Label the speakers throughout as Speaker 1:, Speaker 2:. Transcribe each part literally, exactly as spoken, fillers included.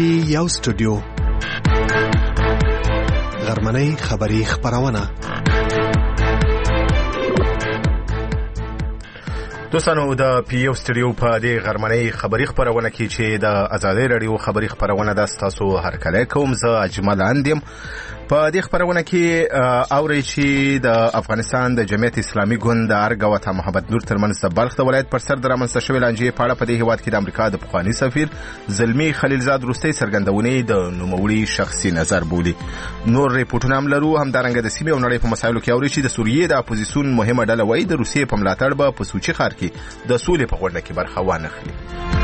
Speaker 1: پی یو سټوډیو غرمنۍ خبری خبرونه.
Speaker 2: دوستانو د پی یو سټوډیو په دې غرمنۍ خبری خبرونه کې چې د آزادۍ رادیو خبری خبرونه د تاسو هر کله کوم زه اجمل اندیم. په دې خبرونه کې اوري چې د افغانستان د جمعیت اسلامي ګوند د ارګ او محمد نور ترمنځ د بلخ د ولایت پر سر د رامنځته شوې لانجې په اړه په دې هیواد کې د امریکا د پخواني سفیر زلمی خلیلزاد وروستۍ څرګندونې د نوموړي شخصي نظر بولي. نور ریپورټونه هم لرو. همدارنګه د سیمې او نړۍ په مسایلو کې اوري چې د سوریې د اپوزیسیون مهمه ډله وایي د روسیې په ملاتړ به په سوچي ښار کې د سولې په غونډه کې برخه وانخلي.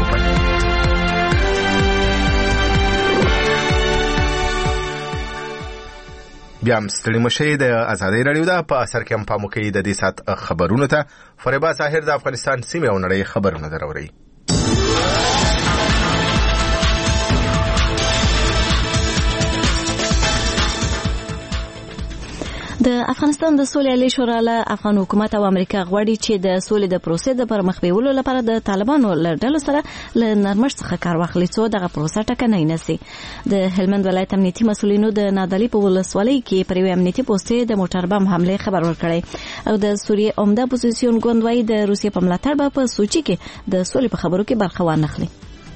Speaker 2: بیا هم ستړي مشئ د آزادۍ رادیو ده په اثر کې هم پام وکړئ د دې ساعت خبرونو ته. فریبا ظاهر د افغانستان سیمې او نړۍ خبرونه دراوري.
Speaker 3: د افغانستان د سولې عالی شورا له افغان حکومت او امریکا غواړي چې د سولې د پروسې د پرمخ بیولو لپاره د طالبانو له ډلو سره له نرمښت څخه کار واخلي څو دغه پروسه ټکنۍ نشي. د هلمند ولایت امنیتي مسؤلینو د نادعلي په ولسوالۍ کې پر یو امنیتي پوسټ د موټر بم حمله خبر ورکړی او د سوریې عمده اپوزیسیون ګوند وايي د روسیې په ملاتړ به په سوچي کې د سولې په خبرو کې برخه وانخلي.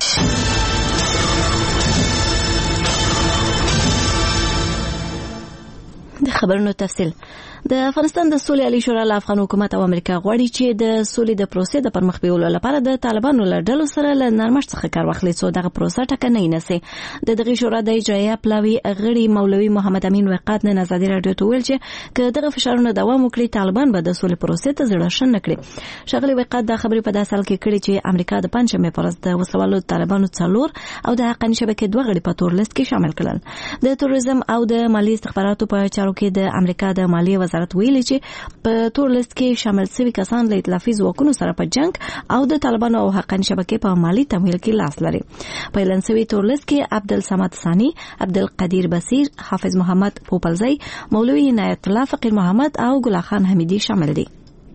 Speaker 3: د خبرونو تفصیل. د افغانستان د سولې عالی شورا له افغان حکومت او امریکا غواړي چې د سولې د پروسې د پرمخ بیولو لپاره د طالبانو له ډلو سره له نرمښت څخه کار واخلي څو دغه پروسه ټکنۍ نشي. د دغه شورا د اجرایه پلاوي غړي مولوي محمد امین وقات نه آزادۍ رادیو ته ویل چې که دغه فشارونه دوام وکړي طالبان به د سولې پروسې ته زړه شن نکړي. شغلي وقات دا خبرې په داسې حال کې کړي چې امریکا د پنځمې پر ورځ د وسلوالو طالبانو څلور او د حقاني شبکې دوه غړي په تور لیست کې شامل کړل. د تروریزم او د مالی استخباراتو په چارو کې د امریکا د مالیې وزارت ویلي چې په تور لیست کې شامل شوي کسان له ائتلافي ځواکونو سره په جنگ او د طالبانو او حقاني شبکې په مالی تمویل کې لاس لري. په اعلان شوي تور لیست کې عبدالصمد ثاني، عبدالقدیر بصیر، حافظ محمد پوپلزی، مولوی عنایت الله فقیر محمد او ګل خان حمیدی شامل دي.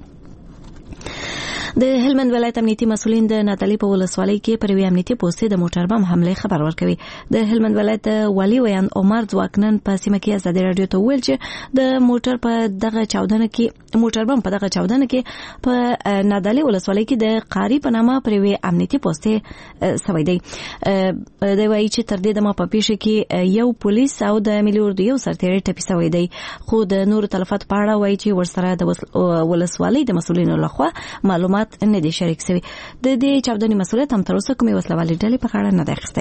Speaker 3: د هلمند ولایت امنیتي مسؤلین د نادعلي په ولسوالۍ کې پر یو امنیتي پوسټ د موټر بم حمله خبر ورکوي. د هلمند ولایت والي ویان عمر ځواکنن په سیمه کې آزادۍ رادیو ته ویل چې د موټر په دغه چاودنه کې موټر بم په دغه چاودنه کې په نادعلي ولسوالۍ کې د قاری په نامه پر یو امنیتي پوسټ سوی دی. د وایي چې تر دې دمه په پیښه کې یو پولیس او د ملي اردو یو سرتیری ټپي سوی دی خو د نور تلفات په اړه وایي چې ورسره د ولسوالۍ د مسؤلینو لخوا معلومات نه دي شریک شوی. د دې چاودنې مسؤلیت هم تر اوسه کومې وسلوالې ډلې په غاړه نه دی اخیستی.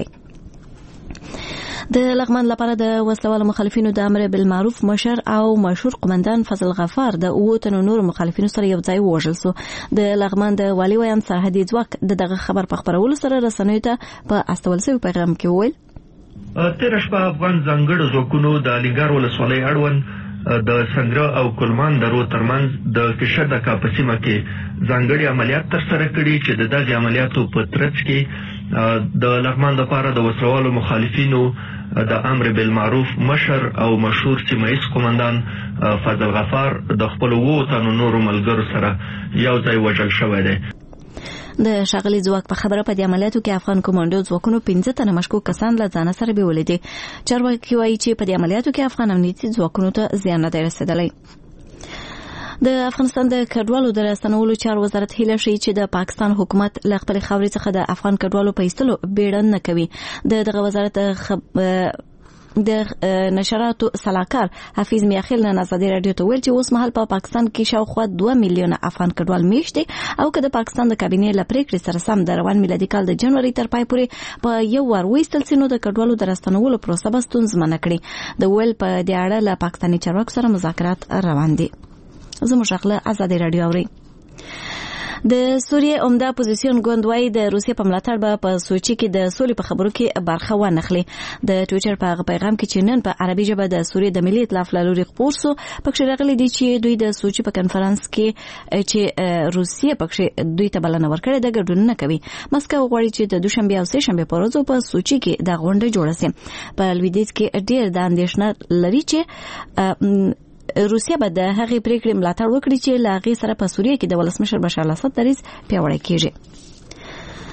Speaker 3: د لغمان لپاره د وسلوالو مخالفینو د امر بالمعروف مشر او مشهور قومندان فضل غفار د اوو تنو نور مخالفینو سره یو ځای ووژل سو. د لغمان د والي ویان سرحدي ځواک دغه خبر په خبرولو سره رسنیو ته په استول شوی پیغام کې وویل
Speaker 4: تیر شپه افغان ځانګړو ځواکونو د علیګار ولسوالۍ اړوند د سنگره او کلمان درو ترمنځ د کشدکا په سیمه کې ځانګړي عملیات ترسره کړي چې د دغه عملیاتو په ترڅ کې د لغمان لپاره د وسلوالو مخالفینو د امر بالمعروف مشر او مشهور سیمایي قومندان فضل غفار د خپل وو تنو نورو ملګرو سره یو ځای وژل شوی دی.
Speaker 3: د شاغلي ځواک په خبره په دې عملیاتو کې افغان کمانډو ځواکونو پنځه تنه مشکوک کسان له ځان سره بیولې دي. چارواکي وایي چې په دې عملیاتو کې افغان امنیتي ځواکونو ته زیان نه دی رسیدلی. د افغانستان د کډوالو د راستنولو چارو وزارت هیله شي چې د پاکستان حکومت له خپل خاورې څخه د افغان کډوالو په ایستلو بیړه نه کوي. د دغه وزارت خب... د نشراتو سلاکار حفیظ میاخیل نه آزادۍ رادیو ته ویل چې اوس مهال په پاکستان کې شاوخوا دوه میلیونه افغان کډوال میشت دي او که د پاکستان د کابینې له پریکړې سره سم د روان میلادي کال د جنوري تر پای پورې په یو وار وایستل سي نو د کډوالو د راستنولو پروسه به ستونزمنه کړي. د ویل په دې اړه له پاکستاني چارواکو سره مذاکرات روان دي. زموږ خپل آزادۍ رادیو اوري. د سوریې عمده اپوزیسیون ګوند وايي د روسیې په ملاتړ به په سوچي کې د سولې په خبرو کې برخه وانخلي. د ټویټر په پیغام کې چې نن په عربي ژبه د سوریې د ملي ائتلاف له لوري خپور سو پکې راغلي دي چې دوی د سوچي په کنفرانس کې چې روسیې پکې دوی ته بلنه ورکړې ده ګډون نه کوي. مسکو غواړي چې د دوشنبه او سه شنبه په ورځو په سوچي کې د غونډه جوړه شي. په لویدیځ کې ډېر د اندېښنه لري چې روسیا به د هغې پریکړې ملاتړ وکړي چې له هغې سره په سوریه کې د ولسمشر بشار الاسد دریځ پیاوړی کیږي.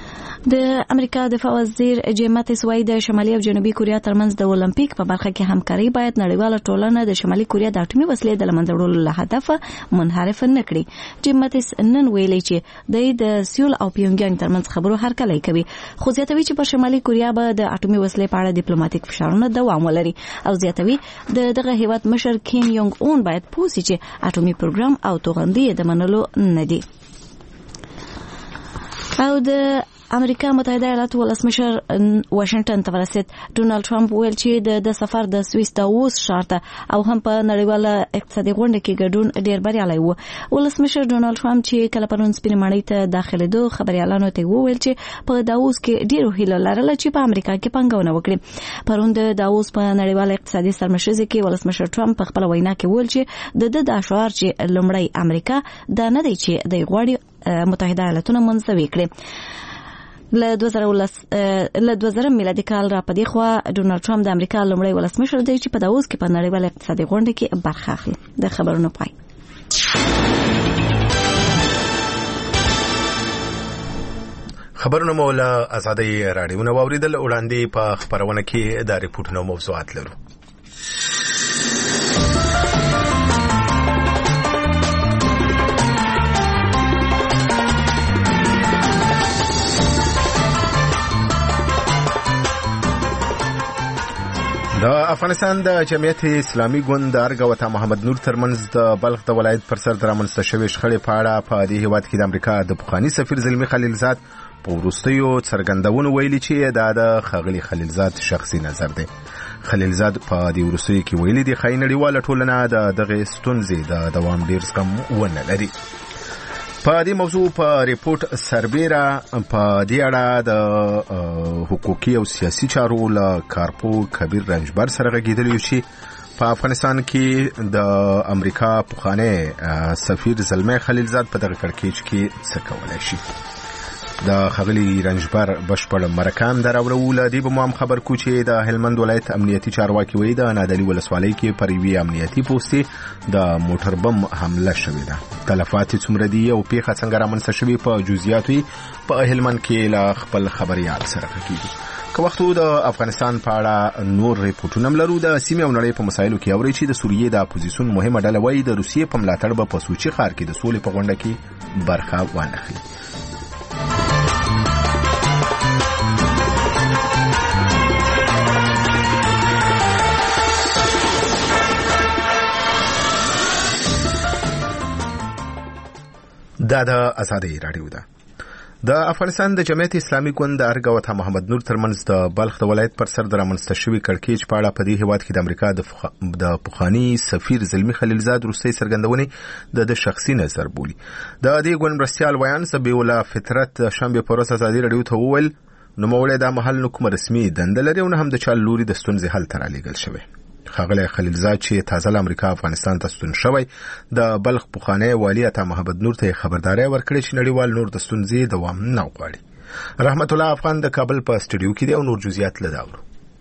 Speaker 3: د امریکا دفاع وزیر جیم ماتیس وايي د شمالي او جنوبي کوریا ترمنځ د اولمپیک په برخه کې همکاري باید نړیواله ټولنه د شمالي کوریا د اټومي وسلې د لمنځه وړلو له هدفه منحرف نه کړي. جیم ماتیس نن ویلي چې د سیول او پیونګیانګ ترمنځ خبرو هرکلی کوي، خو زیاتوي چې په شمالي کوریا به د اټومي وسلې په اړه ډیپلوماټیک فشارونه دوام ولري او زیاتوي د دغه هیواد مشر کیم یونګ اون باید پوه شي چې اټومي پروګرام او توغندي د منلو نه دي. او د امریکا متحده ایالاتو ولسمشر واشنگټن ته ورسید. ډونالد ټرمپ ویل چې د سفر د سویس داووس ښار ته او هم په نړیواله اقتصادي غونډه کې ګډون ډیر بریالی و. ولسمشر ډونالد ټرمپ چې کله پرون سپینې ماڼۍ ته داخلېدو خبريالانو ته وویل چې په داووس کې ډیرو هیله لرله چې په امریکا کې پانګونه وکړي. پرون د داووس په نړیواله اقتصادي سرمشرۍ کې ولسمشر ټرمپ په خپل وینا کې ویل چې د د داشوار چې لومړی امریکا دا نه دی چې د غوړي متحده ایالاتونه منځوي کړي. له دوه زره میلادي کال را پدې خوا ډونالد ټرمپ د امریکا لومړی ولسمشر دی چې په داووس کې په نړیواله اقتصادي غونډه کې برخه اخلي. د خبرونو پای.
Speaker 2: خبرونه مو له آزادۍ راډیو نو اوریدل. وړاندې په خبرونه کې د ریپورتونو موضوعات لرو. د افغانستان د جمعیت اسلامي ګوند د ارګ او محمد نور ترمنځ د بلخ د ولایت پر سر د رامنځته شوې شخړې په اړه په دې هیواد کې د امریکا د پخواني سفیر زلمی خلیلزاد په وروستیو څرګندونو ویلي چې دا د ښاغلي خلیلزاد شخصي نظر دی. خلیلزاد په دې وروستیو کې ویلي دی چې نړیواله ټولنه د دغه ستونزې د دوام ډیر زغم ونه لري. په دې موضوع په ریپورت سربیره په دې اړه د حقوقي او سیاسي چارو له کارپو کبیر رنجبر سره غږیدلی چې په افغانستان کې د امریکا پخوانی سفیر زلمی خلیلزاد په دغه کړکېچ کې څه کولای شي. د خغلی رنجبر بشپړ مرکان دراورو له دې به مو خبر کو چې د هلمند ولایت امنیتي چارواکي وی د نادلی ولسوالۍ کې پر وی امنیتي پوسټي د موټر بم حمله شوې ده. تلفات څومره دي او پیښه څنګه رامنځته شوې په جزئیاتو په هلمند کې لا خپل خبريال سره کیږي. که وختو د افغانستان په اړه نور ریپورتونه لرو. د سیمې او نړۍ په مسایلو کې اوري چې د سوریې د اپوزیسیون مهمه ډله وایي د روسیې په ملاتړ به په سوچي ښار کې د سولې په غونډه کې برخه وانخلي. دا د آزادۍ راډیو ده. د افغانستان د جمعیت اسلامي ګوند د ارګ او محمد نور ترمنځ د بلخ د ولایت پر سر د رامنځته شوې کړکېچ په اړه په دې هیواد کې د امریکا د پخواني سفیر زلمی خلیلزاد وروستۍ څرګندونې د شخصي نظر بولي. د دې ګوند مرستیال ویان سبیح الله فطرت د شنبې په ورځ آزادۍ راډیو ته وویل نوموړی دا محل نه کوم رسمي دنده لري او نه هم د چا لوري د ستونزې حل ته رالیږل شوی. خغلی خلیلزاد چې تازه له امریکا افغانستان ته ستون شوی د بلخ پخوانی والی عطا محمد نور ته خبرداري ورکړې چې نړیوال نور د ستونزې دوام نه غواړي. رحمت الله افغان د کابل په سټډیو کې دی او نور جزئیات لداورو.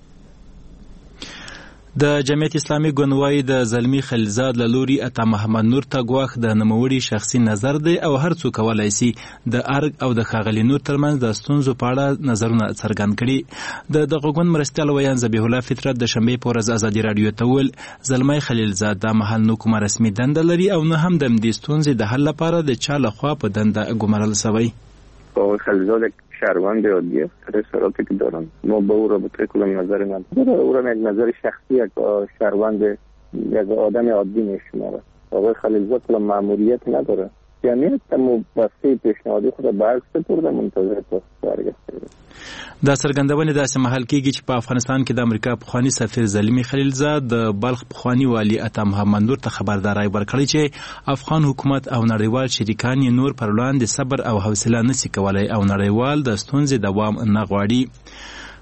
Speaker 5: د جمعیت اسلامي ګوند وايي د زلمی خلیلزاد له لوري عطا محمد نور ته ګواښ د نوموړي شخصي نظر دی او هر څوک کولای شي د ارګ او د ښاغلي نور ترمنځ د ستونزو په اړه نظرونه څرګند کړي. د دغه ګوند مرستیال ویان ذبیح الله فطرت د شنبې په ورځ ازادي راډیو ته وویل زلمی خلیلزاد دا مهال نو کومه رسمي دنده لري او نه هم د همدې ستونزې د حل لپاره د چا لخوا په دنده ګمارل شوی.
Speaker 6: خلیلزاد شهروند عادیه اصلاراتی که دارن ما با او رابطه کلم نظر ندارم. او را یک نظر شخصی یک شهروند یک آدم عادی میشماره. آقای خلیلزاد کلم مأموریت نداره. جمعیت تمو بسته پیشنهادی خود به عرض سپرده منتظر پاسخ برگشته.
Speaker 5: دا څرګندونې داسې مهال کېږي چې په افغانستان کې د امریکا پخواني سفیر زلمی خلیلزاد د بلخ پخواني والي عطا محمد نور ته خبرداری ورکړی چې افغان حکومت او نړیوال شریکان یې نور پر وړاندې صبر او حوصله نشي کولای او نړیوال د ستونزې دوام نه غواړي.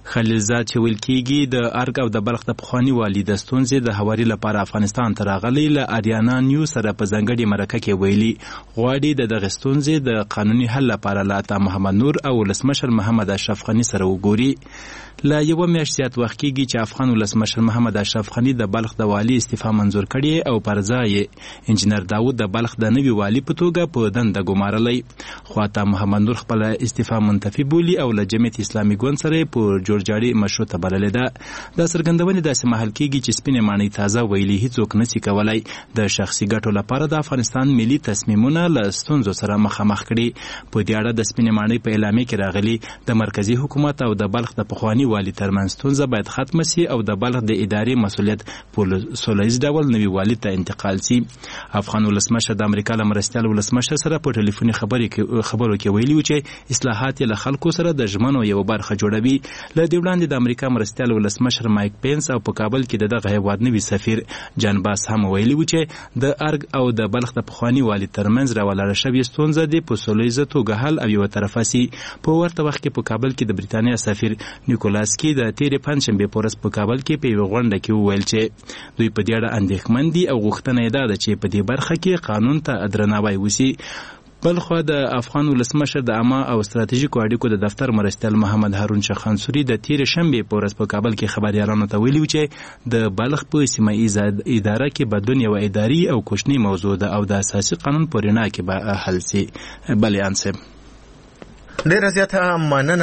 Speaker 5: خلیلزاد چې ویل کېږي د ارګ او د بلخ د پخواني والي د ستونزې د هواري لپاره افغانستان ته راغلی له اریانا نیو سره په ځانګړې مرکه کې ویلي غواړي د دغه ستونزې د قانوني حل لپاره له عطا محمد نور او ولسمشر محمد اشرف غني سره وګوري. له یوه میاشت زیات وخت کېږي چې افغان ولسمشر محمد اشرف غني د بلخ د والي استعفا منظور کړې او پر ځای انجینر داود د بلخ د نوي والي په توګه په دنده ګمارلی. خو عطا محمد نور خپله استعفا منتفي بولي او له جمعیت اسلامي ګوند سره په جوړجاړي مشروطه بللې ده. دا څرګندونې داسې مهال کېږي چې سپینې ماڼۍ تازه ویلي هیڅوک نسي کولی د شخصي ګټو لپاره د افغانستان ملي تصمیمونه له ستونزو سره مخامخ کړي. په دې اړه د سپینې ماڼۍ په اعلامیه کې راغلي د مرکزي حکومت او د بلخ د پخواني والي ترمنځ ستونزه باید ختمه سي او د بلخ د ادارې مسؤلیت په سوله ییز ډول نوي والي ته انتقال سي. افغان ولسمشر د امریکا له مرستیال ولسمشر سره په ټلیفوني خبرو کې ویلي و چې اصلاحات له خلکو سره د ژمنو یو برخه جوړوي. له دې وړاندې د امریکا مرستیال ولسمشر مایک پینس او په کابل کې د دغه هیواد نوي سفیر جان باس هم ویلي و چې د ارګ او د بلخ د پخواني والي ترمنځ راولاړه شوې ستونزه د په سوله ییزه توګه حل او یوه طرفه سي. په ورته وخت کې په کابل کې د بریتانیا سفیر نیکولاسکي د تېرې پنجشنبې په ورځ په کابل کې په یوه غونډه کې وویل چې دوی په دې اړه اندېښمن دي او غوښتنه یې دا ده چې په دې برخه کې قانون ته درناوی وسي. بلخوا د افغان ولسمشر د عامه او ستراتیژیکو اړیکو د دفتر مرستیال محمد هارون شخانسوري د تېرې شنبې په ورځ په کابل کې خبریالانو ته ویلي و چې د بلخ په سیمه ییزه اداره کې بدلون یوه اداري او کوچنۍ موضوع ده او د اساسي قانون په رڼا کې به حل سي. بلیان صاحب
Speaker 2: ډیره زیاته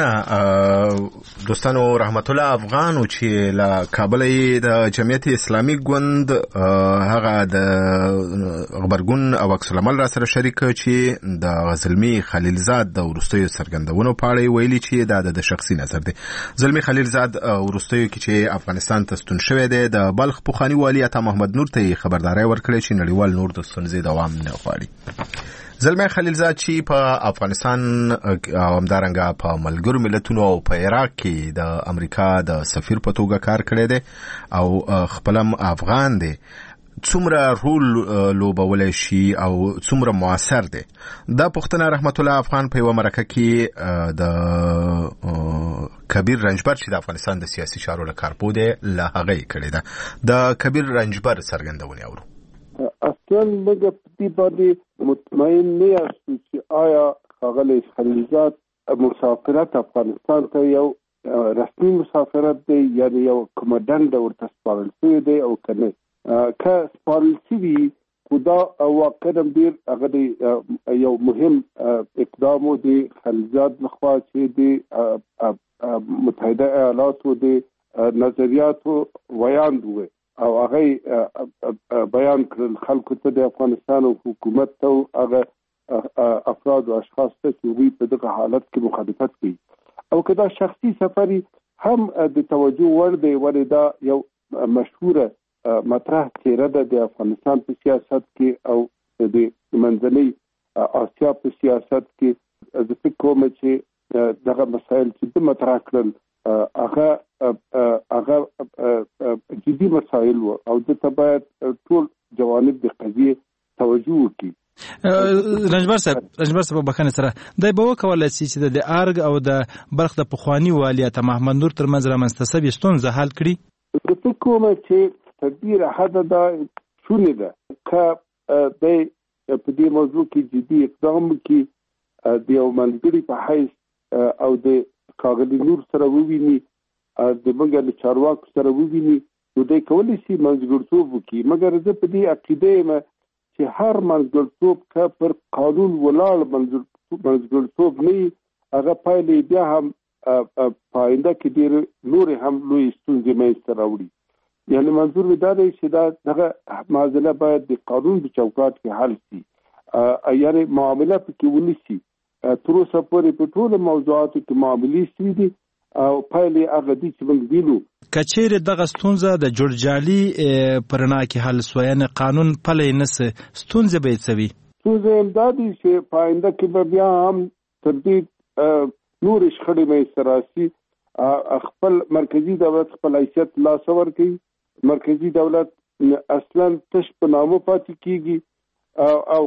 Speaker 2: مننه دوستانو. رحمت الله افغان چې له کابل د جمعیت اسلامي ګوند هغه د غبرګون او عکس العمل را سره شریک چې د زلمی خلیلزاد د وروستیو څرګندونو په اړه ویلي چې دا د شخصي نظر دی. زلمی خلیلزاد وروستیو کې چې افغانستان ته ستون شوی دی د بلخ پخواني والي عطا محمد نور ته خبرداری ورکړې چې نړیوال نور د ستونزې دوام نه غواړي. زلمی خلیلزاد چې په افغانستان او همدارنګه په ملګرو ملتونو او په عراق کې د امریکا د سفیر په توګه کار کړی دی او خپلم افغان دی، څومره رول لوبولی شي او څومره موثر دی؟ دا پوښتنه رحمت الله افغان په یوه مرکه کې د کبیر رنجبر چې د افغانستان د سیاسي چارو له کارپو دی له هغه یې کړې ده. د کبیر رنجبر څرګندونې اورو.
Speaker 7: اصلا موږ په دې باندې مطمئن نه یاستو چې آیا ښاغلی خلیلزاد مسافرت افغانستان ته یو رسمي مسافرت دی یعنې یو کومه دنده ورته سپارل شوې دی او که نه. که سپارل شوي خو دا واقعا ډېر هغه یو مهم اقدام و د خلیلزاد لخوا چې د متحده ایالاتو د نظریاتو ویاند و او هغه بیان کړل خلکو ته د افغانستان او حکومت ته هغه افراد او اشخاص ته چې دوی په دغه حالت کې مخالفت کوي او که دا شخصي سفر هم د توجه وړ دی ولې دا یو مشهوره مطرح څیره ده د افغانستان په سیاست کې او د منځنۍ اسیا په سیاست کې. زه فکر کوم چې دغه مسایل چې د مطرح کړل هغه هغه جدي مسایل و او دته باید ټول جوانب د قضیې توجه وکړي.
Speaker 5: رنجبر صاحب رنجبر صاحب بخښنې سره دی به وکولی شي چې د ارګ او د بلخ د پخواني والي عطا محمد نور ترمنځ رامنځته شوې ستونزه حل کړي؟
Speaker 7: زه فکر کوم چې تر ډېره حده دا شونې ده که دی په دې موضوع کې جدي اقدام وکړي د یو ملګري په حیث او د ښاغلي نور سره وویني د موږ له چارواکو سره وویني نو دی کولی شي منځګړیتوب وکړي. مګر زه په دې عقیده یم چې هر منځګړیتوب که پر قانون ولاړ منځګړیتوب نه وي هغه پایلې بیا هم په آینده کې ډېرې نورې هم لویې ستونزې منځته راوړي. یعنې منظور مې دا دی چې دا دغه معضله باید د قانون په چوکاټ کې حل شي، یعنې معامله پکې ونیسي. تر اوسه پورې په ټولو موضوعاتو کې معاملې شوي دي او پایلې هغه دي چې موږ وینو.
Speaker 5: که چیرې دغه ستونزه د جوړجالي په رڼا کې حل سوه یعنې قانون پلی نه سي ستونزې به یې څه وي؟
Speaker 7: ستونزه یې دا دي چې په آینده کې به بیا هم تر دې نورې شخړې منځته راسي. خپل مرکزي دولت خپل حیثیت لاسه ورکوي، مرکزي دولت اصلا تش په نامه پاتې کیږي او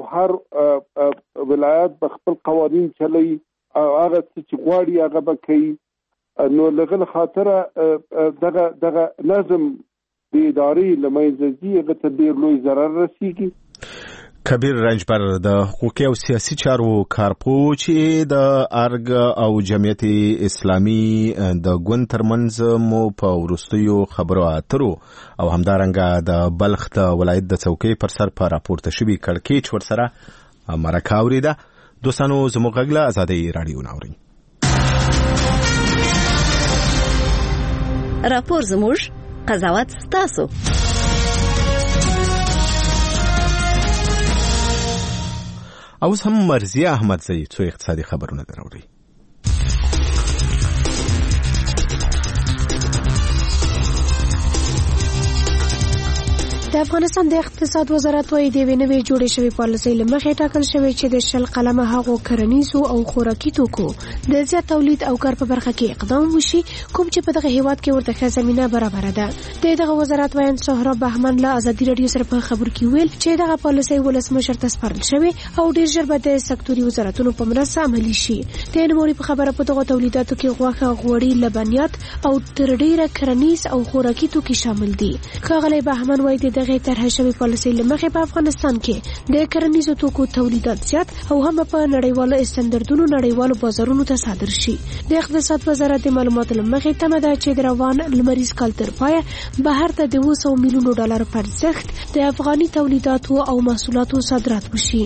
Speaker 7: هر ولایت به خپل قوانین چلوي او هغه څه چې غواړي هغه به کوي نو لغل خاطره دغه دغه نظم د ادارې لمایزي هغه ته ډیر لوی ضرر رسیږي.
Speaker 2: کبیر رنجبر د حقوقي او سیاسي چارو کارپوه چې د ارګ او جمعیت اسلامي د ګوند ترمنځ مو په وروستیو خبرو اترو او همدارنګه د بلخ د ولایت د څوکۍ پر سر په راپورته شوي کړکېچ ورسره مرکه اورېده. دوستانو زموږ غږ له ازادۍ راډیو نه اورئ.
Speaker 3: راپور زموږ قضاوت ستاسو.
Speaker 2: اوس هم مرضیه احمدزی څو اقتصادي خبرونه دراوړي.
Speaker 8: د افغانستان د اقتصاد وزارت وايي د وینوي جوړې شوی پالیسۍ لمخې ټاکل شوی چې د شل قلمه هغو کرنیزو او خوراکي توکو د زیات تولید او کار په برخه کې اقدام وشي کوم چې په دغه هیواد کې ورته ښه زمینه برابره ده. د دغه وزارت وایي سهراب بهمن له ازادي راډیو سره په خبرو کې ویل چې دغه پالیسۍ ولسمشر ته سپارل شوی او ډیر ژر به د سکتوري وزارتونو په مرسته عملي شي. د نوموړي په خبره په دغه تولیداتو کې غوښه، غوړي، لبنیات او تر ډیره کرنیز او خوراکي توکي شامل دي. ښاغلی بهمن وایي د دغه طرح شوی پالیسۍ لمخې په افغانستان کې د کرنیزو توکو تولیدات زیات او هم په نړیوالو استانداردونو نړیوالو بازارونو ته صادر شي. د اقتصاد وزارت د معلوماتو لمخې تمه ده چې د روان لمریز کال تر پایه بهر ته د اوه سوه میلیونو ډالر په ارزښت د افغاني تولیداتو او محصولاتو صادرات وشي.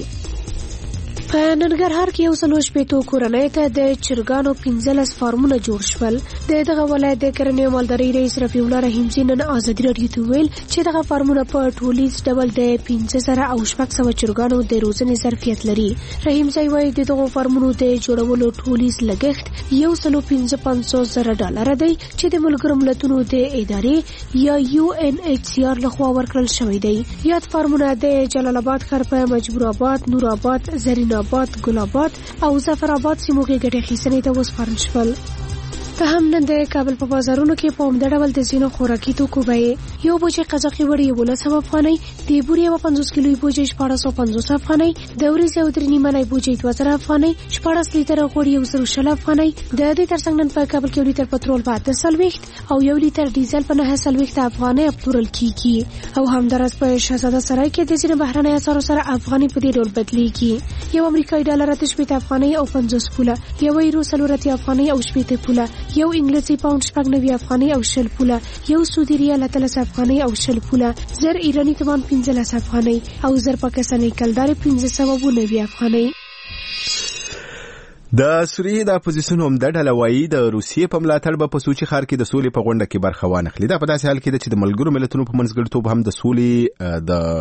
Speaker 8: په ننګرهار کې یو سلو شپېتو کورنۍ ته د چرګانو پنځلس فارمونه جوړ شول. د دغه ولایت د کرنې او مالدارۍ رئیس رفیع الله رحیمزي نن ازادي راډیو ته ویل چې دغه فارمونه په ټولیز ډول د پنځه زره او شپږ سوه چرګانو د روزنې ظرفیت لري. رحیمزي وایي د دغو فارمونو د جوړولو ټولیز لګښت یو سلو پنځه پنځوس زره ډالره دی چې د ملګرو ملتونو د ادارې یا یو ان ایچ سی آر لخوا ورکړل شوی دی. یاد فارمونه د جلال آباد ښار په مجبور آباد، نور آباد، زرین آباد، ګل آباد او ظفر آباد سیمو کې ګټې اخیستنې ته وسپارل شول. ته هم نن د کابل په بازارونو کې په عمده ډول د ځینو خوراکي توکو بیې یو بوجۍ قزاقي وړۍ یولس سوه افغانۍ، د بورې یوه پنځوس کیلوي بوجۍ شپاړس سوه پنځوس افغانۍ، د وریځې او درې نیمه نۍ بوجۍ دوه زره افغانۍ، شپاړس لیتره غوړي یو زر شل افغانۍ. د دې ترڅنګ نن په کابل کې یو لیتر پټرول په اته څلوېښت او یو لیتر ډیزل په نهه څلوېښت افغانۍ پلورل کیږي. او همداراز په شهزاده سرای کې د ځینو بهرنۍ اسعارو سره افغانۍ په دې ډول بدلیږي. یو امریکایي ډالر اته شپېته افغانۍ او پنځوس پوله، یو یورو څلور اتیا افغانۍ او شپېته پوله، یو انګلیسي پاوند شپږ نوي افغانۍ او شل پوله، یو سعودي ریال اتلس افغانۍ او شل پوله، زر ایراني تومان پنځلس افغانۍ او زر پاکستاني کلدارې پنځه سوه اووه نوي افغانۍ.
Speaker 2: د سوریې د اپوزیسیون عمده ډله وایي د روسیې په ملاتړ به په سوچي ښار کې د سولې په غونډه کې برخه وانخلي. دا په داسې حال کې ده چې د ملګرو ملتونو په منځګړیتوب هم د سولې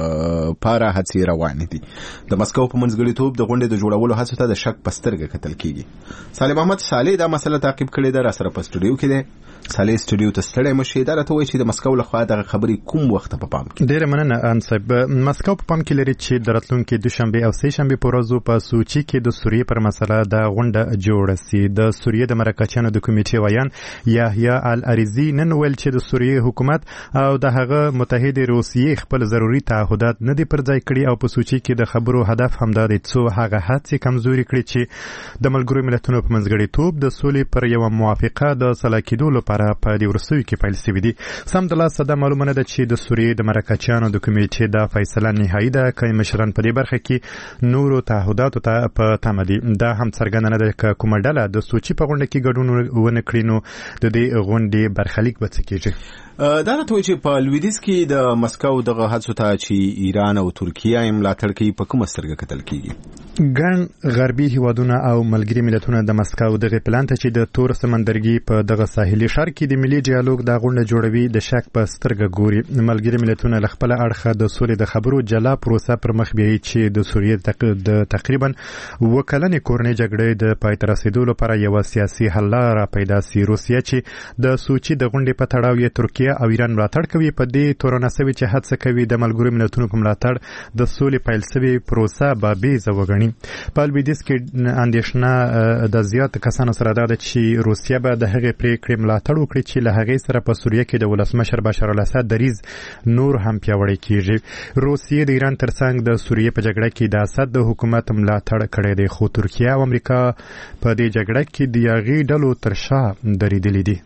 Speaker 2: د پاره هڅې روانې دي. د مسکو په منځګړیتوب د غونډې د جوړولو هڅو ته د شک په سترګه کتل کیږي. صالح محمد صالح دا مسله تعقیب کړې ده، را سره په سټوډیو کې ده. صالح سټوډیو ته ستړی مشي دا راته وایي چې د مسکو لخوا دغه خبرې کوم وخت په پام کې.
Speaker 9: ډېره مننه انصب. مسکو په پام کې لري چې د راتلونکي دوشنبه او سه شنبه په ورځو په سوچي کې د سوریې پر مسله د غونډه جوړه سي. د سوریې د مرکچیانو د کمیټې ویان یحیی العریزي نن ویل چې د سوریې حکومت او د هغه متحد روسیې خپل ضروري تعهدات نه دي پر ځای کړي او په سوچي کې د خبرو هدف همدا دی څو هغه هڅې کمزوري کړي چې د ملګرو ملتونو په منځګړیتوب د سولې پر یو موافقه د سلا کېدو لپاره په دې ورسوي کې پیل شوی دی. سم د لاسه د معلومه ده چې د سوریې د مرکچیانو د کمیټې د فیصله نهایی ده چې مشران په دې برخه کې نورو تعهداتو ته په تمه دي. دا هم څرګنده نه ده چې کومه ډله د سوچي په غونډه کې ګډون ونه کړي نو د دې غونډې برخلیک به څه کېږي.
Speaker 2: دا راته وایي چې په لویدیځ کې د مسکو دغه هڅو ته چې ایران او ترکیه یې ملاتړ کوي په کومه سترګه کتل کیږي.
Speaker 9: ګڼ غربي هیوادونه او ملګري ملتونه د مسکو دغه پلان ته چې د تور سمندرګي په دغه ساحلي ښار کې د ملي ډیالوګ د غونډه جوړوي د شک په سترګه ګوري. ملګري ملتونه له خپل اړخه د سولې د خبرو جلا پروسه پر مخ بیایي چې د سوریې د تقریبا اوه کلنې کورنۍ جګړې د پای ته رسیدو لپاره یو سیاسي حل را پیدا سي. روسیه چې د سوچي د غونډې په تړاو یې ترکیه او ایران ملاتړ کوي په دې تورونه سوي چې هڅه کوي د ملګرو ملتونو په ملاتړ د سولې پیل سوي پروسه بابیزه وګڼي. په لویدیځ کې اندېښنه د زیات کسانو سره ده چې روسیه به د هغې پریکړې ملاتړ وکړي چې له هغې سره په سوریه کې د ولسمشر بشار الاسد دریځ نور هم پیاوړی کیږي. روسیه د ایران ترڅنګ د سوریه په جګړه کې د اسد د حکومت ملاتړ کړی دی خو ترکیه او امریکا په دې جګړه کې د یاغي ډلو تر شا درېدلي دي.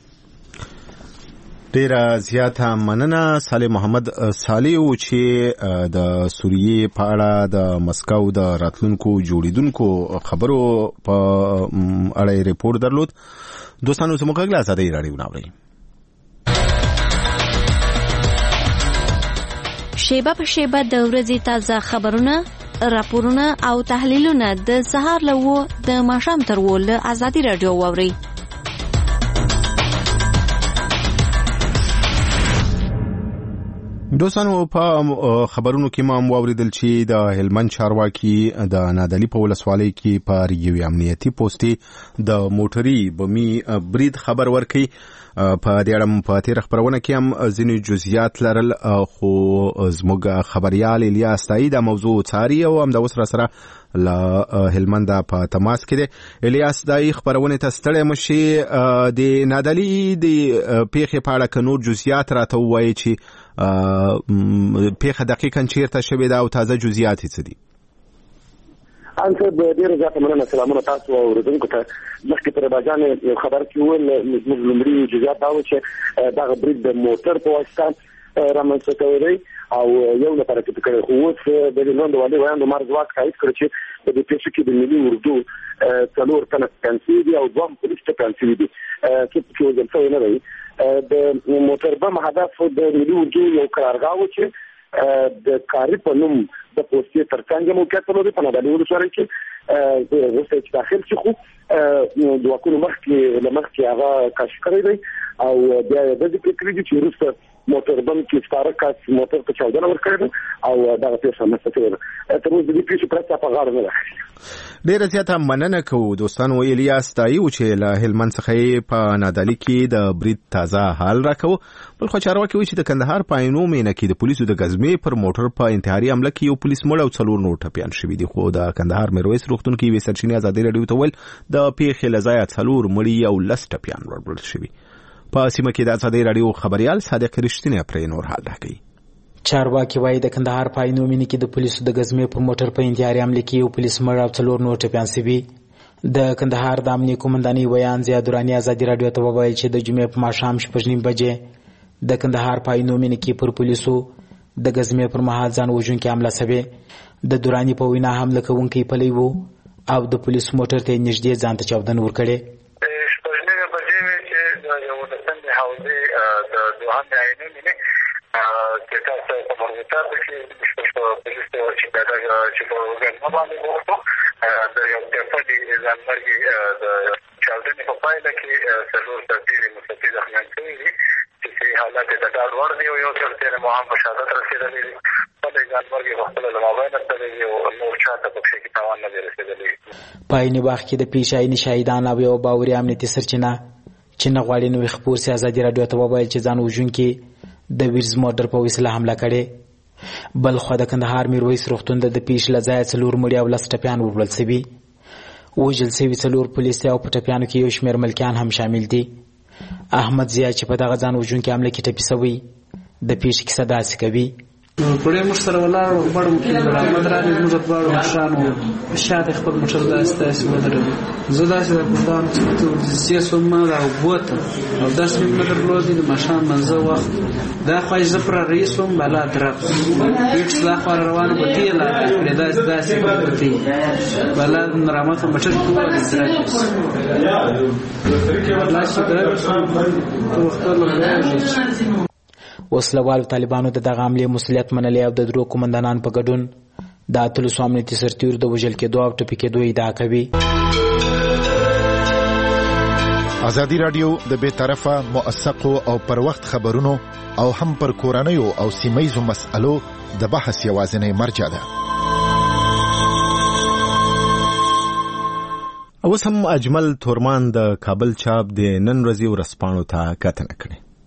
Speaker 2: ډیره زیاته مننه صالح محمد صالح و چې د سوریې په اړه د مسکو د راتلونکو جوړیدونکو خبرو په اړه ریپورت درلود. دوستانو زموږ غږ له آزادۍ راډیو ناوړئ.
Speaker 3: شیبه په شیبه د ورځې تازه خبرونه، راپورونه او تحلیلونه د سهار له و د ماښام تر و له آزادۍ راډیو واورئ.
Speaker 2: دوستانو په خبرونو کې ما واوریدل چې د هلمند چارواکي د نادعلي په ولسوالۍ کې پر یو امنیتي پوسټي د موټري بمي برید خبر ورکړي. په دې اړه په تیر خبرونه کې هم ځینې جزئیات لرل، خو زموږ خبريال الیاس تایي د موضوع څاري او هم د وسره سره له هلمند په تماس کې دی. الیاس دای خبرونه ته ستړی مشي د نادعلي د پیښې په اړه کنور جزئیات راته وایي چې پیښه دقیقاً چیرته شوې ده او تازه جزئیات څه دي؟
Speaker 10: انت ډېر زیات مننه. سلامونه تاسو او ورته ته مخکې پر باجان یو خبر کې ول موږ لومړی جزئیات دا و چې دا برید د موټر په واسطه رامنځته کوي او یو لپاره چې کوي خو اوس د لوند والي وایي د مرز واک تایید کړ چې د دې پیښې کې د ملي اردو څلور تنه کانسیدي او دوه پولیس ته کانسیدي چې په دې ځای نه دی. د موټر بم هدف د ملي اردو یو قرارګاه و چې د کاری په نوم د پوسټي ترڅنګ موقعیت لري په نادعلي ولسوالۍ کې وروسته چې داخل شي خو د واکونو مخکې لمخکې هغه کشف کړی دی او بیا د دې فکرې چې وروسته موټر بم کې ستاره کاس موټر ته چاودنه ورکړه او دا پیښه مسته ده. تر اوسه د دې پیښې پرته په غاړه نه ده.
Speaker 2: ډیره زیاته مننه کوو دوستانو. الیاس تایي چې له هلمند څخه په نادعلي کې د برید تازه حال راکو. بل خو چارواکي وایي چې د کندهار په عینو مینه کې د پولیسو د غزمې پر موټر په انتحاري حمله کې یو پولیس مړ او څلور نور ټپیان شوي دي. خو د کندهار میرویس روغتون کې وی سرچینې آزادۍ راډیو ته ویل د پیښې له ځایه څلور مړي او لس ټپیان ورکړل شوي. په سیمه کې د آزادۍ راډیو خبريال صادق رښتینی پرې نور حال راکړي.
Speaker 11: چارواکي وایي د کندهار په عینو مینه کې د پولیسو د غزمې پر موټر په انتحاري حمله کې یو پولیس مړ او څلور نور ټپیان شوي. د کندهار د امنیه قومندانۍ ویان زیاد دوراني آزادۍ راډیو ته وویل چې د جمعې په ماښام شپږ نیم بجې د کندهار په عینو مینه کې پر پولیسو د غزمې پر مهال ځان وژونکې حمله شوې. د دوراني په وینا حمله کوونکی پلی وو او د پولیسو موټر ته نږدې ځان ته چاودنه ورکړې.
Speaker 12: دوهم عینو مینه چې تاسو په مربوطه کې په پولیس ته چې دا چې په وګړو باندې وو د یو ټپلي ځانمرګي د چاودنې په پایله کې څلور تفصیلي مستفید ځخمیان شوي دي چې حالات د ډاډ وړ دي او یو څه تر مهم په شهادت رسېدلي دي. په دې ځانمرګي خپل له مابین سره یو نور چاته په کې تاوان نه رسېدلی.
Speaker 11: په عیني وخت کې د پیښې شاهدان او یو باوري امنیتي سرچینه چې نه غواړي نوې خبر سي آزادۍ راډیو ته وویل چې ځان وژونکي د ویرز موټر په وسیله حمله کړې. بل خو د کندهار میرویس روغتون د پیښې له ځایه څلور مړي او لس ټپیان وژل شوي. وژل شوي څلور پولیس او په ټپیانو کې یو شمېر ملکیان هم شامل دي. احمد ضیا چې په دغه ځان وژونکي حمله کې ټپي شوی د پیښې کیسه داسې کوي.
Speaker 13: پړې موږ سره ولاړو بړم کې احمد راغی موږ دواړو مشرانو شاته خپل موټر داسې داسې ودرېد. زه داسې د قدام چې سیاسي سومه دا وته او داسې مې درلودې د ماشام منځه وخت دا خو یې زه پر رئیسوم بالا درب هیڅ لا خو روانه په دې لا کړې داسې داسې پرتی بالا رحمت موټر کوه درب لا چې درب په وخت له
Speaker 11: وسلوال طالبانو د دغه عملي مسؤلیت منلې او د درو قومندانان په ګډون د اتلس امنیتي سرتیرو د وژل کېدو او ټپي کېدو ادعا کوي.
Speaker 14: ازادي راډیو د بې طرفه موثقو او پر وخت خبرونو او هم پر کورنیو او سیمهیزو مسألو د بحث یوازینی مرجع ده.
Speaker 2: اوس هم اجمل تورمان د کابل چاپ د نن ورځې ورځپاڼو ته کتنه کړې.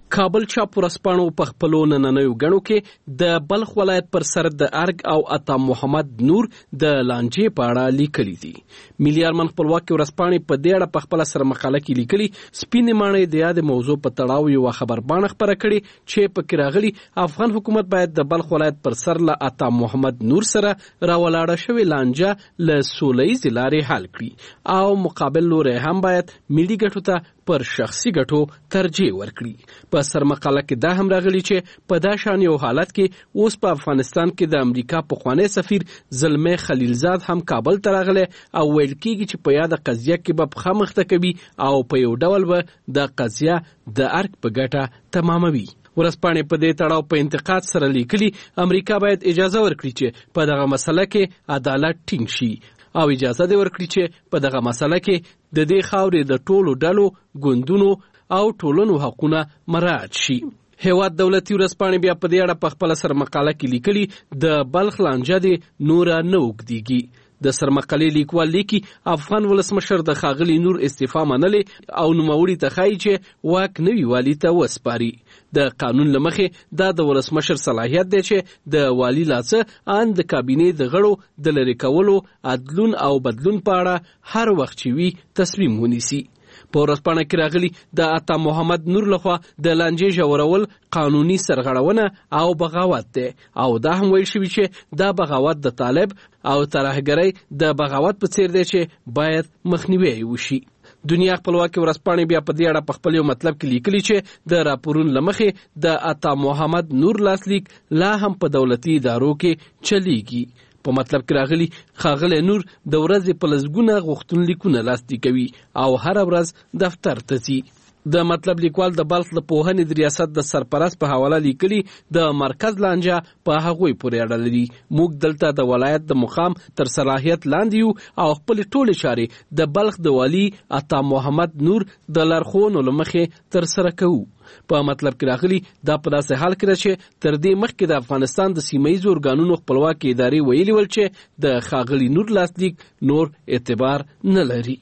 Speaker 15: کابل چاپ ورسپانو په خپلو نننیو غړو کې د بلخ ولایت پر سر د ارګ او عطا محمد نور د لانجې په اړه لیکلي دي. ملي ارمان خپلواکي ورسپانې په دې اړه په خپل سره مقاله کې لیکلي سپینې ماڼۍ د یاد موضوع په تړاو یو خبربانه خبره کړي چې په کې راغلي افغان حکومت باید د بلخ ولایت پر سر له عطا محمد نور سره راولاړه شوې لانجه له سولهییز لارې حل کړي او مقابل لوري هم باید ملي ګټو ته پر شخصي ګټو ترجیح ورکړي. په سر مقاله کې دا هم راغلي چې په دا شان یو حالت کې اوس په افغانستان کې د امریکا پخوانی سفیر زلمه خلیلزاد هم کابل ته راغلی او ویل کېږي چې په یاده قضیه کې به پښه مخته کوي او په یو ډول به د قضیه د ارګ په ګټه تماموي. ورسپانې په دې تړاو په انتقاد سره لیکلي امریکا باید اجازه ورکړي چې په دغه مسله کې عدالت ټینګ شي او اجازه دې ورکړي چې په دغه مسله کې د دې خاورې د ټولو ډلو ګوندونو او ټولنو حقونه مراعات شي. هیواد دولتي ورسپانې بیا په دې اړه په خپل سر مقاله کې لیکلي د بلخ لانجه دې نور نه وګديږي. د سرمقالې لیکوال لیکي افغان ولسمشر د ښاغلي نور استعفا منلې او نوموړي ته ښایي چې واک نوي والي ته وسپاري. د قانون له مخې دا د ولسمشر صلاحیت دی چې د والي لاسه ان د کابینې د غړو د لرې کولو عدلون او بدلون په اړه هر وخت چې وي تصمیم ونیسي. په ورځپاڼه کې راغلي د عطا محمد نور لخوا د لانجې ژورول قانوني سرغړونه او بغاوت دی او دا هم ویل شوي چې دا بغاوت د طالب او ترهګرۍ د بغاوت په څیر دی چې باید مخنیوی وشي. دنیا خپلواکي ورځپاڼې بیا په دې اړه په خپل یو مطلب کې لیکلي چې د راپورونو له مخې د عطا محمد نور لاسلیک لا هم په دولتي ادارو کې چلیږي. په مطلب کې راغلي ښاغلی نور د ورځې په لسګونه غوښتنلیکونه لاسلیک کوي او هره ورځ دفتر ته ځي. د مطلب لیکوال د بلخ د پوهنې د ریاست د سرپرست په حواله لیکلي د مرکز لانجه په هغوی پورې اړه لري. موږ دلته د ولایت د مقام تر صلاحیت لاندې یو او خپل ټولې چارې د بلخ د والي عطا محمد نور د لارښوونو له مخې تر سره کوو. په مطلب کې راغلي دا په داسې حال کې چې تر دې مخکې د افغانستان د سیمهییزو ارګانونو خپلواکي ادارې ویلي ول چې د ښاغلي نور لاسلیک نور اعتبار نه لري.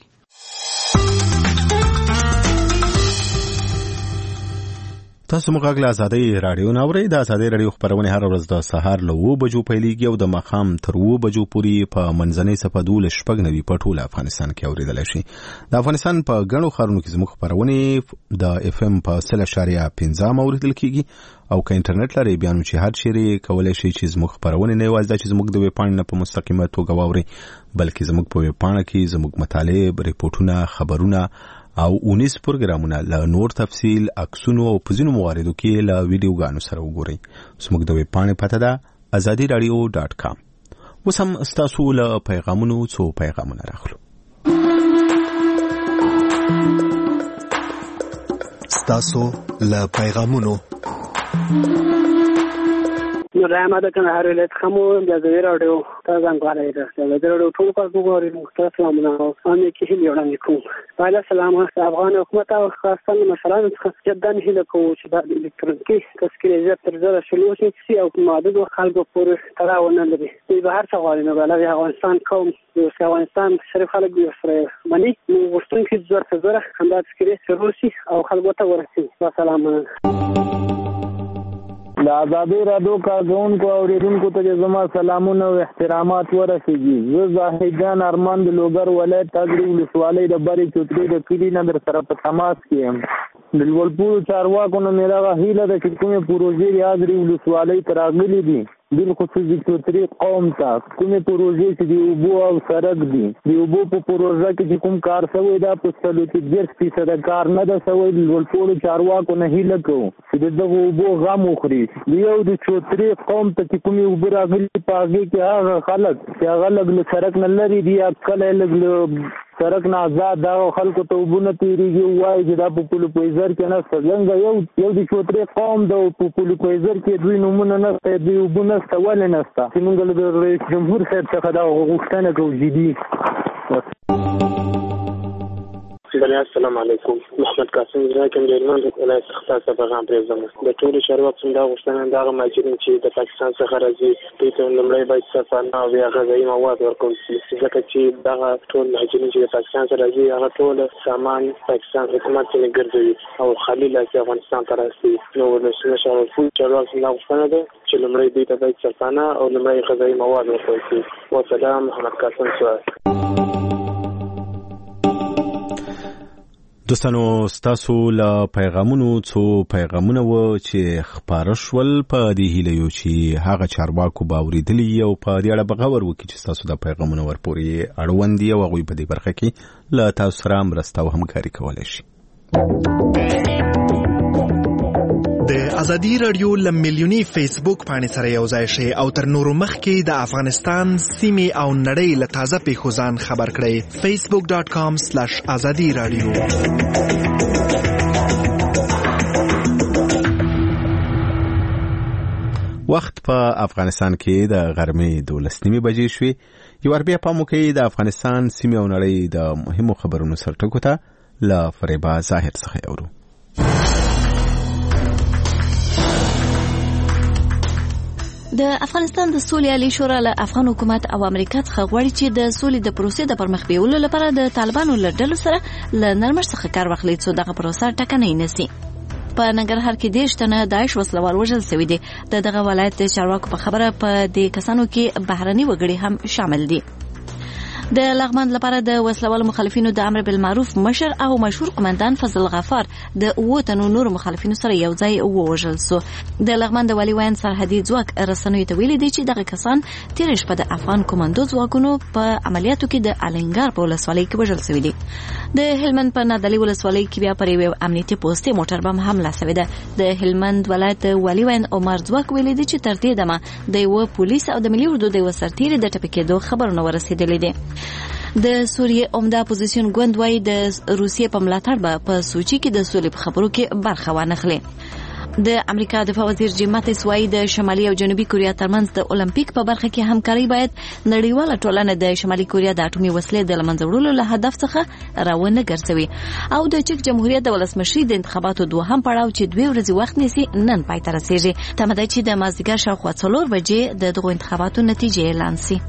Speaker 2: تاسو موږ غږ له ازادۍ راډیو نه اورئ. د ازادۍ راډیو خپرونې هر ورځ د سهار له اوه بجو پیلېږي او د ماښام تر اوه بجو پورې په منځنۍ صفحه دولس شپږ نوي په ټوله افغانستان کې اورېدلی شي. د افغانستان په ګڼو ښارونو کې زموږ خپرونې د اف ام په سل اشاریه پنځه م اورېدل کېږي او که انټرنیټ لرئ بیا نو چې هر چیرې کولی شئ چې زموږ خپرونې نه یوازې دا چې زموږ د ویبپاڼې نه په مستقیمه توګه واورئ بلکې زموږ په ویبپاڼه کې زموږ مطالب، ریپورټونه، خبرونه او اونیس پروګرامونه له نور تفصیل، عکسونو او په ځینو مواردو کې له ویډیوګانو سره وګورئ. زموږ د ویبپاڼې پته ده ازادي راډیو ډاټ کام. اوس هم ستاسو له پیغامونو څو پیغامونه راخلو.
Speaker 1: ستاسو له پیغامونو
Speaker 16: نو رحمت کندهار ولایت خمو د ازادي راډیو تاسو څنګه راځي؟ د ازادي راډیو ټول کارکونکو غواړي مختلف سلامونه او امي کې هیله وړاندې کوم. پایله سلام افغان حکومت او خاصه مشرانو څخه جدا هیله کوو چې د الکترونیکي تذکرې زیات تر زره شلو شي او محدود خلکو پورې تړاو نه لري. دوی به هر څه غواړي نو بلکې افغانستان قوم د افغانستان شریف خلک دی سره باندې نو غوښتونکي زړه ته زړه خندا تذکرې شروع شي او خلکو ته ورسي. سلام.
Speaker 17: د ازادۍ راډیو کارکونکو او اوریدونکو ته زما سلامونه او احترامات ورسیږي. زه زاهد جان ارمان د لوګر ولایت تاګری ولسوالۍ د بری چوتري د کلی نه در سره په تماس کې یم. د لوړپوړو چارواکو نه مې دغه هیله ده چې کومې پروژې د اګري ولسوالۍ ته راغلي دي بالخصوص د چوتري قوم ته کومې پروژې چې د اوبو او سړک دي د اوبو په پروژه کې چې کوم کار شوی دا په څلوېښت دېرش فیصده کار نه ده شوی. د لوړپوړو چارواکو نه هیله کوو چې د دغو اوبو غم وخوري. د یو د چوتري قوم ته چې کومې اوبه راغلي په هغې کې هغه خلک چې هغه لږ له سړک نه لرې دي یا کله لږ له سړک نه آزاد دغه خلکو ته اوبه نه تېرېږي وایي چې دا په پولوپایزر کې نشته. څنګه یو یو د چوتري قوم د په پولوپایزر کې دوی نومونه نشته دوی اوبه نشته ولې نشته چې موږ له رئیس جمهور صاحب څخه دا غوښتنه کوو جدي.
Speaker 18: د بله السلام علیکم محمد قاسم زاکم د هلمند ولایت څخه پیغام پرېږدم د ټولو چارواکو څخه دا غوښتنه ده هغه مهاجرین چې د پاکستان څخه راځي دوی ته لومړی باید صفانه او یا غذایي مواد ورکړل شي ځکه چې دغه ټول مهاجرین چې د پاکستان څخه راځي هغه ټول سامان پاکستان حکومت ته ګرځوي او خالي لاس افغانستان ته راځي نو ولسمشر شاوخوا چارواکو څخه دا غوښتنه ده چې لومړی دوی ته باید صفانه او لومړی غذایي مواد ورکړل شي والسلام محمد قاسم سوال
Speaker 2: دوستانو ستاسو له پیغامونو څو پیغامونه و چې خپاره شول په دې هیله یو چې هغه چارواکو به اورېدلي او په دې اړه به غور وکړي چې ستاسو د پیغامونو ورپورې اړوند دي او هغوی په دې برخه کې له تاسو سره مرسته او همکاري کولی شي.
Speaker 1: د ازادي رادیو له میلیوني فیسبوک پاڼې سره یو ځای شئ او تر نورو مخکې د افغانستان سیمې او نړۍ له تازه پیښو ځان خبر کړئ. فیسبوک ډاټ کام سلیش ازادي رادیو.
Speaker 2: وخت په افغانستان کې د غرمې دولس نیمې بجې شوې. یو بیا پام وکړئ د افغانستان سیمې او نړۍ د مهمو خبرونو سرټکو ته له فریبا ظاهر څخه اورو.
Speaker 3: د افغانستان د سولې عالی شورا له افغان حکومت او امریکا څخه غواړي چې د سولې د پروسې د پرمخ بیولو لپاره د طالبانو له ډلو سره له نرمښت څخه کار واخلي څو دغه پروسه ټکنۍ نشي. په ننګرهار کې دېرش تنه داعش وسلوال وژل شوي دي. د دغه ولایت د چارواکو په خبره په دې کسانو کې بهرني وګړي هم شامل دي. د لغمان لپاره د وسلوال مخالفینو د امر بالمعروف مشر او مشهور قومندان فضل غفار د اووه تنو نور مخالفینو سره یو ځای ووژل شو. د لغمان د والي وین سرحدي ځواک رسنیو ته ویلي دي چې دغه کسان تېره شپه د افغان کمانډو ځواکونو په عملیاتو کې د الینګار په ولسوالۍ کې وژل شوي دي. د هلمند په نادعلي ولسوالۍ کې بیا پر یوې امنیتي پوستې موټر بم حمله شوې ده. د هلمند ولایت والي وین عمر ځواک ویلي دي چې تر دې دمه د یوه پولیس او د ملي اردو د یوه سرتیري د ټپي کېدو خبرونه ورسېدلي دي. د سوریې عمده اپوزیسیون ګوند وايي د روسیې په ملاتړ به په سوچي کې د سولې په خبرو کې برخه وانخلي. د امریکا دفاع وزیر جیم ماتیس وايي د شمالي او جنوبي کوریا ترمنځ د اولمپیک په برخه کې همکاري باید نړیواله ټولنه د شمالي کوریا د اټومي وسلې د لمنځه وړلو له هدف څخه راونه ګرځوي. او د چک جمهوریت د ولسمشري د انتخاباتو دوهم پړاو چې دوه ورځې وخت نیسي نن پای ته رسیږي. تمه ده چې د مازدیګر شاوخوا څلور بجې د دغو انتخاباتو نتیجې اعلان شي.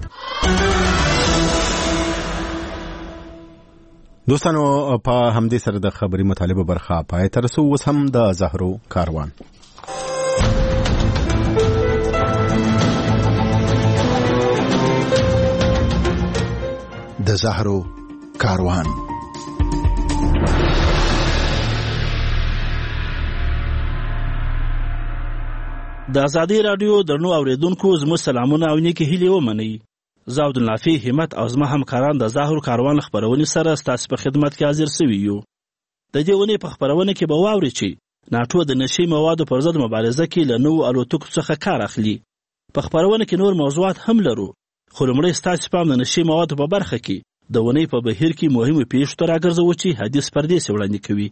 Speaker 2: دوستانو په همدې سره د خبري مطالبه برخه پای ته رسو. اوس هم د زهرو کاروان.
Speaker 14: د زهرو کاروان.
Speaker 19: د ازادي رادیو درنو اوریدونکو زموږ سلامونه او نیکی هیلې ومنئ. زه عبدالنافع همت او زما همکاران د زهرو کاروان خبرونې سره ستاسو په خدمت کې حاضر سوي یو. د دې ونې په خبرونه کې به واورئ چې ناټو د نشي موادو پر ضد مبارزه کې له نوو الوتکو څخه کار اخلي. په خبرونه کې نور موضوعات هم لرو، خو لومړی ستاسو پام د نشي موادو په برخه کې د ونې په بهیر کې مهمو پیښو ته راګرځوو چې حدیث پردیس وړاندې کوي.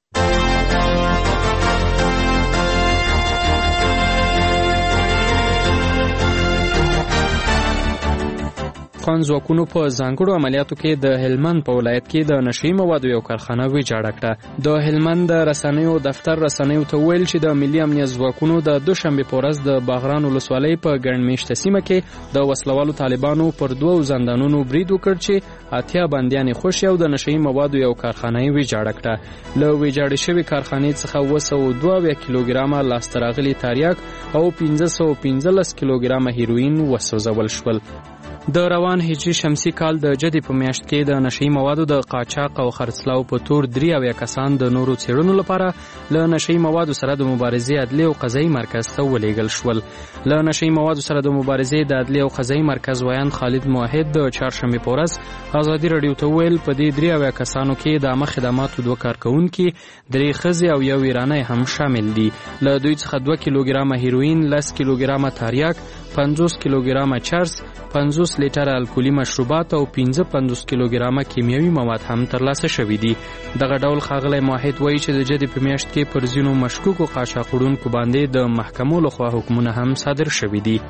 Speaker 20: افغان ځواکونو په ځانګړو عملیاتو کې د هلمند په ولایت کې د نشي موادو یو کارخانه ویجاړه کړه. د هلمند د رسنیو دفتر رسنیو ته ویل چې د ملي امنیت ځواکونو د دوشنبه په ورځ د باغران ولسوالۍ په ګڼ میشته سیمه کې د وسلوالو طالبانو پر دوو زندانونو برید وکړ چې اتیا بندیان خوشي او د نشي موادو یو کارخانه ویجاړه کړه. له ویجاړې شوې کارخانې څخه اوه سوه دوه کیلوګرامه لاسته راغلي تریاک او پنځه سوه پنځلس کیلوګرامه هیروین وسوځول شول. د روان هجري شمسي کال د جدي په میاشت کې د نشي موادو د قاچاق او خرڅلاو په تور درې اویا کسان د نورو څېړنو لپاره له نشي موادو سره د مبارزې عدلي او قضایي مرکز ته ولېږل شول. له نشي موادو سره د مبارزې د عدلي او قضایي مرکز ویاند خالد موحد د چهارشنبې په ورځ ازادي راډیو ته ویل په دې درې اویا کسانو کې د عامه خدماتو دوه کارکوونکي، درې ښځې او یو ایرانی هم شامل دي. له دوی څخه دوه کیلوګرامه هیروین، لس کیلوګرامه تریاک، پنځوس کیلوګرامه چرس، پنځوس لیټره الکولي مشروبات او پنځه پنځوس کیلوګرامه کیمیاوي مواد هم ترلاسه شوي دي. دغه ډول ښاغلی موحد وایي چې د جدي په میاشت کې پر ځینو مشکوکو قاچاق وړونکو باندې د محکمو لخوا حکمونه هم صادر شوي دي.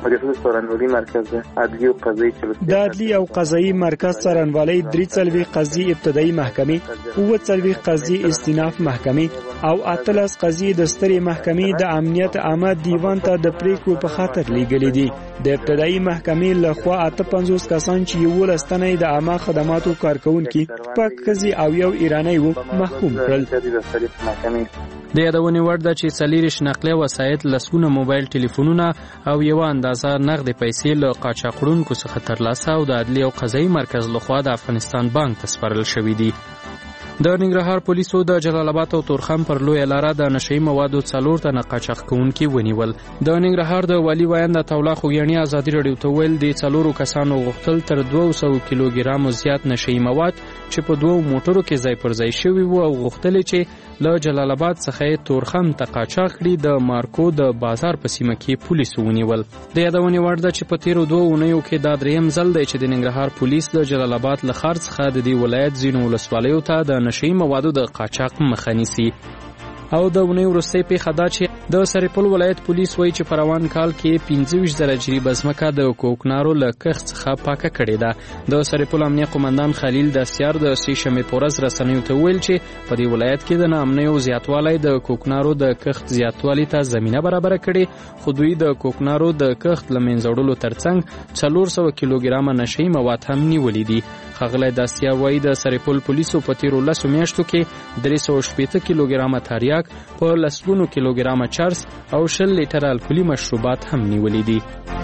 Speaker 6: ریاست څارنوالي مرکز عدلی او قضایي
Speaker 21: د عدلی او قضایي مرکز څارنوالي درې څلوېښت قضیې ابتدایي محکمې، اووه څلوېښت قضیې استیناف محکمې او اتلس قضیې د سترې محکمې د امنیت عامه دیوان ته د پریکړو په خاطر لیږلې دي. د ابتدایي محکمې لخوا اته پنځوس کسان چې یولس تنه د عامه خدماتو کارکونکي شپږ ښځې او یو ایرانی وو محکوم کړل.
Speaker 20: د یادونې وړ ده چې څلېرویشت نقلیه وسایط، لسګونه موبایل ټلیفونونه او یوه اندازه نغدې پیسې له قاچاقړونکو څخه ترلاسه او د عدلي او قضایي مرکز لخوا د افغانستان بانک ته سپارل شوي دي. د ننګرهار پولیسو د جلال آباد او تورخم پر لویه لاره د نشهیي موادو څلور تنه قاچاق کوونکي ونیول. د ننګرهار د والي ویاند عطاالله خوږیاڼي ازادي راډیو ته ویل د څلورو کسانو غوښتل تر دوه سوه کیلوګرامو زیات نشهیي مواد چې په دوو موټرو کې ځای پر ځای شوي وو او غوښتل چې له جلال آباد څخه تورخم ته قاچاق کړي. د مارکو د بازار په سیمه کې پولیسو ونیول. د یادونې وړ ده چې په تیرو دوه اونیو کې دا دریم ځل دی چې د ننګرهار پولیس د جلال آباد له ښار څخه د دې ولایت ځینو ولسوالیو ته د نشهیي موادو د قاچاق مخه نیسي. او د اونۍ وروستۍ پیښه دا چې د سرپل ولایت پولیس وایي چې په روان کال کې پنځه ویشت زره جریبه ځمکه د کوکنارو له کښت څخه پاکه کړې ده. د سرپل امنیه قومندان خلیل دستیار د سې شنبې په ورځ رسنیو ته ویل چې په دې ولایت کې د ناامنیو زیاتوالی د کوکنارو د کښت زیاتوالي ته زمینه برابره کړې، خو دوی د کوکنارو د کښت له منځه وړلو ترڅنګ څلور سوه کیلوګرامه نشهیي مواد هم نیولي دي. ښاغلی دستیار وایي د سرپل پولیسو په تیرو لسو میاشتو کې درې سوه شپېته کیلوګرامه تریاک، په لسګونو کیلوګرامه چرس او شل لیټره الکولي مشروبات هم نیولي دي.